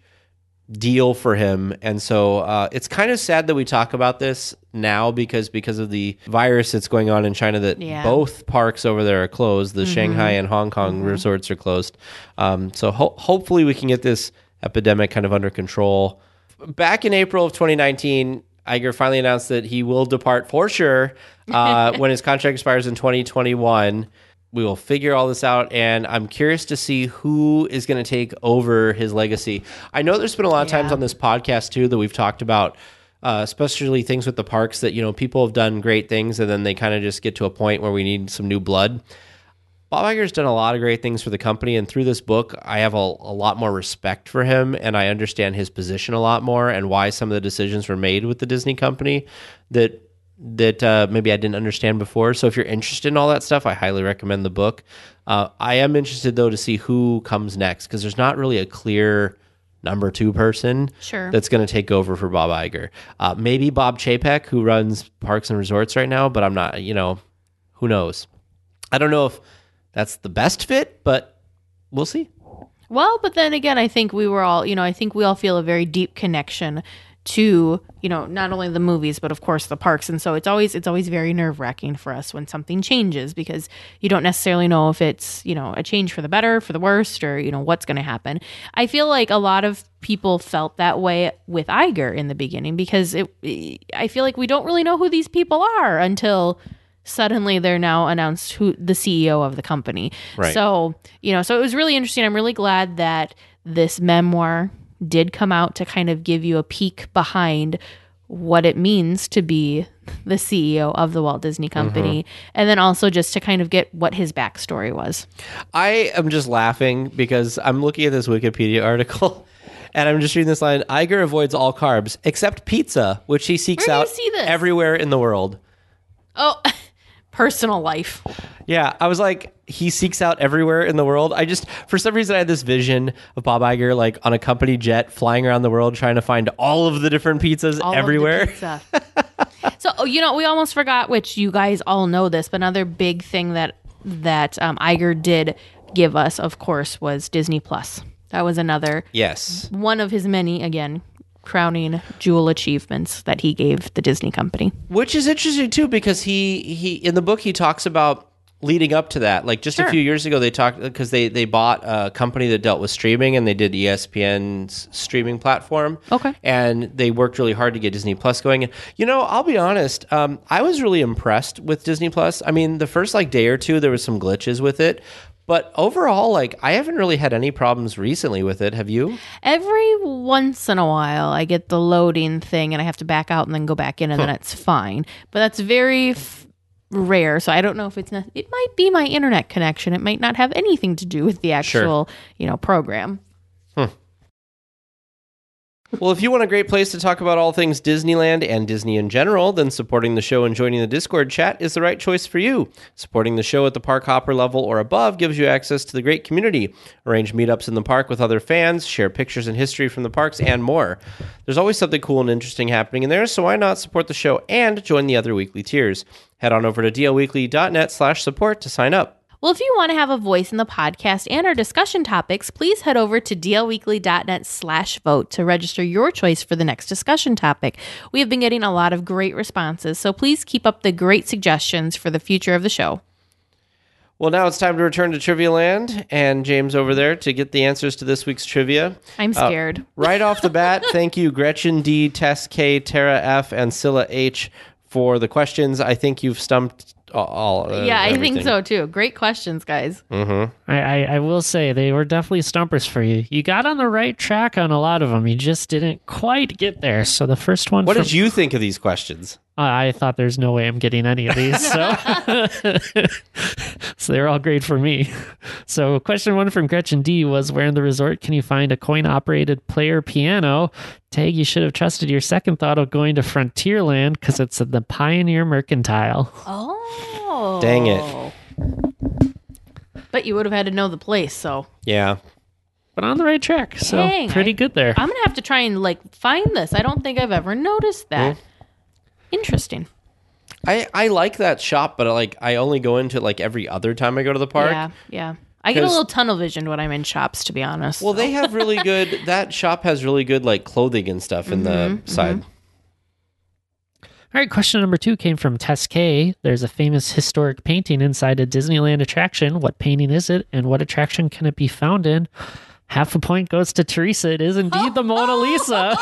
deal for him. And so it's kind of sad that we talk about this now because of the virus that's going on in China, that both parks over there are closed. The Shanghai and Hong Kong resorts are closed. So hopefully we can get this epidemic kind of under control. Back in April of 2019, Iger finally announced that he will depart for sure when his contract expires in 2021. We will figure all this out, and I'm curious to see who is going to take over his legacy. I know there's been a lot of times on this podcast, too, that we've talked about, especially things with the parks that, people have done great things, and then they kind of just get to a point where we need some new blood. Bob Iger's done a lot of great things for the company, and through this book, I have a lot more respect for him, and I understand his position a lot more and why some of the decisions were made with the Disney company that maybe I didn't understand before. So if you're interested in all that stuff, I highly recommend the book. I am interested, though, to see who comes next, because there's not really a clear number 2 person that's going to take over for Bob Iger. Maybe Bob Chapek, who runs Parks and Resorts right now, but I'm not, who knows? I don't know if that's the best fit, but we'll see. Well, but then again, I think we all feel a very deep connection to, not only the movies, but of course the parks. And so it's always very nerve-wracking for us when something changes, because you don't necessarily know if it's, a change for the better, for the worst, or, what's going to happen. I feel like a lot of people felt that way with Iger in the beginning, because I feel like we don't really know who these people are until suddenly they're now announced who the CEO of the company. Right. So, so it was really interesting. I'm really glad that this memoir did come out to kind of give you a peek behind what it means to be the CEO of the Walt Disney Company, and then also just to kind of get what his backstory was. I am just laughing because I'm looking at this Wikipedia article and I'm just reading this line: Iger avoids all carbs except pizza, which he seeks out everywhere in the world. Oh, personal life. Yeah, I was like, he seeks out everywhere in the world. For some reason, I had this vision of Bob Iger like on a company jet flying around the world trying to find all of the different pizzas everywhere. Pizza. So, we almost forgot, which you guys all know this, but another big thing that Iger did give us, of course, was Disney Plus. That was another one of his many, again, crowning jewel achievements that he gave the Disney company. Which is interesting too, because he in the book he talks about leading up to that. Like just a few years ago, they talked, because they bought a company that dealt with streaming, and they did ESPN's streaming platform. Okay. And they worked really hard to get Disney Plus going. And, I'll be honest, I was really impressed with Disney Plus. I mean, the first day or two, there was some glitches with it. But overall, I haven't really had any problems recently with it. Have you? Every once in a while, I get the loading thing and I have to back out and then go back in, and then it's fine. But that's very rare. So I don't know if it might be my internet connection. It might not have anything to do with the actual, program. Well, if you want a great place to talk about all things Disneyland and Disney in general, then supporting the show and joining the Discord chat is the right choice for you. Supporting the show at the Park Hopper level or above gives you access to the great community, arrange meetups in the park with other fans, share pictures and history from the parks, and more. There's always something cool and interesting happening in there, so why not support the show and join the other weekly tiers? Head on over to dlweekly.net/support to sign up. Well, if you want to have a voice in the podcast and our discussion topics, please head over to dlweekly.net/vote to register your choice for the next discussion topic. We have been getting a lot of great responses, so please keep up the great suggestions for the future of the show. Well, now it's time to return to Trivia Land, and James over there to get the answers to this week's trivia. I'm scared. Right off the bat, thank you, Gretchen D, Tess K, Tara F, and Scylla H for the questions. I think you've stumped all. I think so too. Great questions, guys. Mm-hmm. I will say they were definitely stumpers for you. You got on the right track on a lot of them. You just didn't quite get there. So the first one. What did you think of these questions? I thought there's no way I'm getting any of these. So, So they're all great for me. So question 1 from Gretchen D was, where in the resort can you find a coin-operated player piano? Tag, you should have trusted your second thought of going to Frontierland because it's at the Pioneer Mercantile. Oh. Dang it. But you would have had to know the place, so. Yeah. But on the right track. So Dang, pretty good there. I'm going to have to try and find this. I don't think I've ever noticed that. Interesting. I like that shop, but I only go into it every other time I go to the park. Yeah. I get a 'Cause- little tunnel vision when I'm in shops, to be honest. Well, they have really good. That shop has really good clothing and stuff in the side. All right, question number 2 came from Tess K. There's a famous historic painting inside a Disneyland attraction. What painting is it, and what attraction can it be found in? Half a point goes to Teresa. It is indeed the Mona Lisa.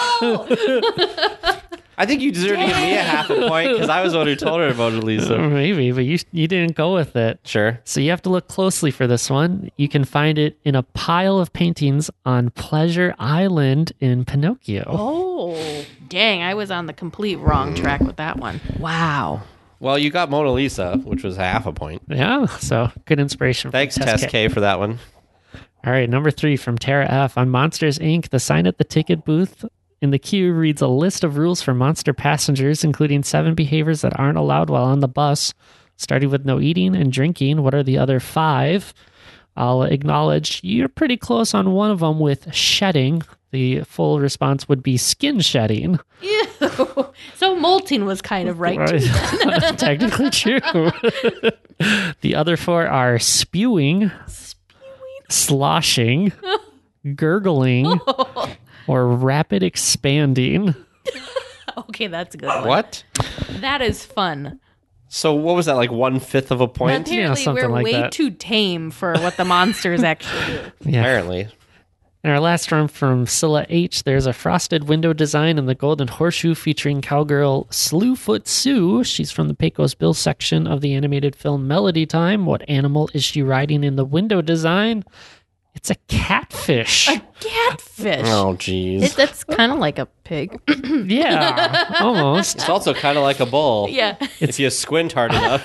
I think you deserve to give me a half a point because I was the one who told her about Lisa. Maybe, but you didn't go with it. Sure. So you have to look closely for this one. You can find it in a pile of paintings on Pleasure Island in Pinocchio. Oh, dang. I was on the complete wrong track with that one. Wow. Well, you got Mona Lisa, which was half a point. Yeah, so good inspiration. From Thanks, Tess K, for that one. All right, number 3 from Tara F. On Monsters, Inc., the sign at the ticket booth in the queue reads a list of rules for monster passengers, including 7 behaviors that aren't allowed while on the bus, starting with no eating and drinking. What are the other 5? I'll acknowledge you're pretty close on one of them with shedding. The full response would be skin shedding. Ew. So molting was kind of right, too. Technically true. The other 4 are spewing, sloshing, gurgling, or rapid expanding. Okay, that's a good one. What? That is fun. So what was that, 1/5 of a point? Apparently, something we're like way that. too tame for what the monsters actually do. Yeah. Apparently. And our last one from Scylla H. There's a frosted window design in the Golden Horseshoe featuring cowgirl Slewfoot Sue. She's from the Pecos Bill section of the animated film Melody Time. What animal is she riding in the window design? It's a catfish. A catfish. Oh, jeez. That's kind of like a pig. Yeah, almost. It's also kind of like a bull. Yeah. If you squint hard enough.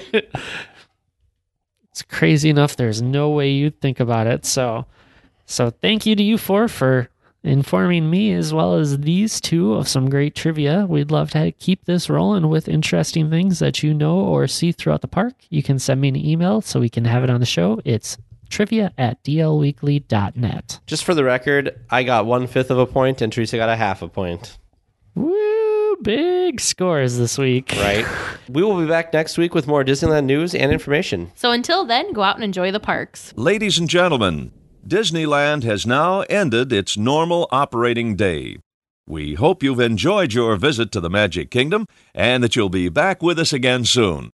It's crazy enough. There's no way you'd think about it. So thank you to you four for informing me as well as these two of some great trivia. We'd love to keep this rolling with interesting things that you know or see throughout the park. You can send me an email so we can have it on the show. It's trivia@dlweekly.net. Just for the record, I got 1/5 of a point and Teresa got a half a point. Woo! Big scores this week. Right? We will be back next week with more Disneyland news and information. So until then, go out and enjoy the parks. Ladies and gentlemen, Disneyland has now ended its normal operating day. We hope you've enjoyed your visit to the Magic Kingdom and that you'll be back with us again soon.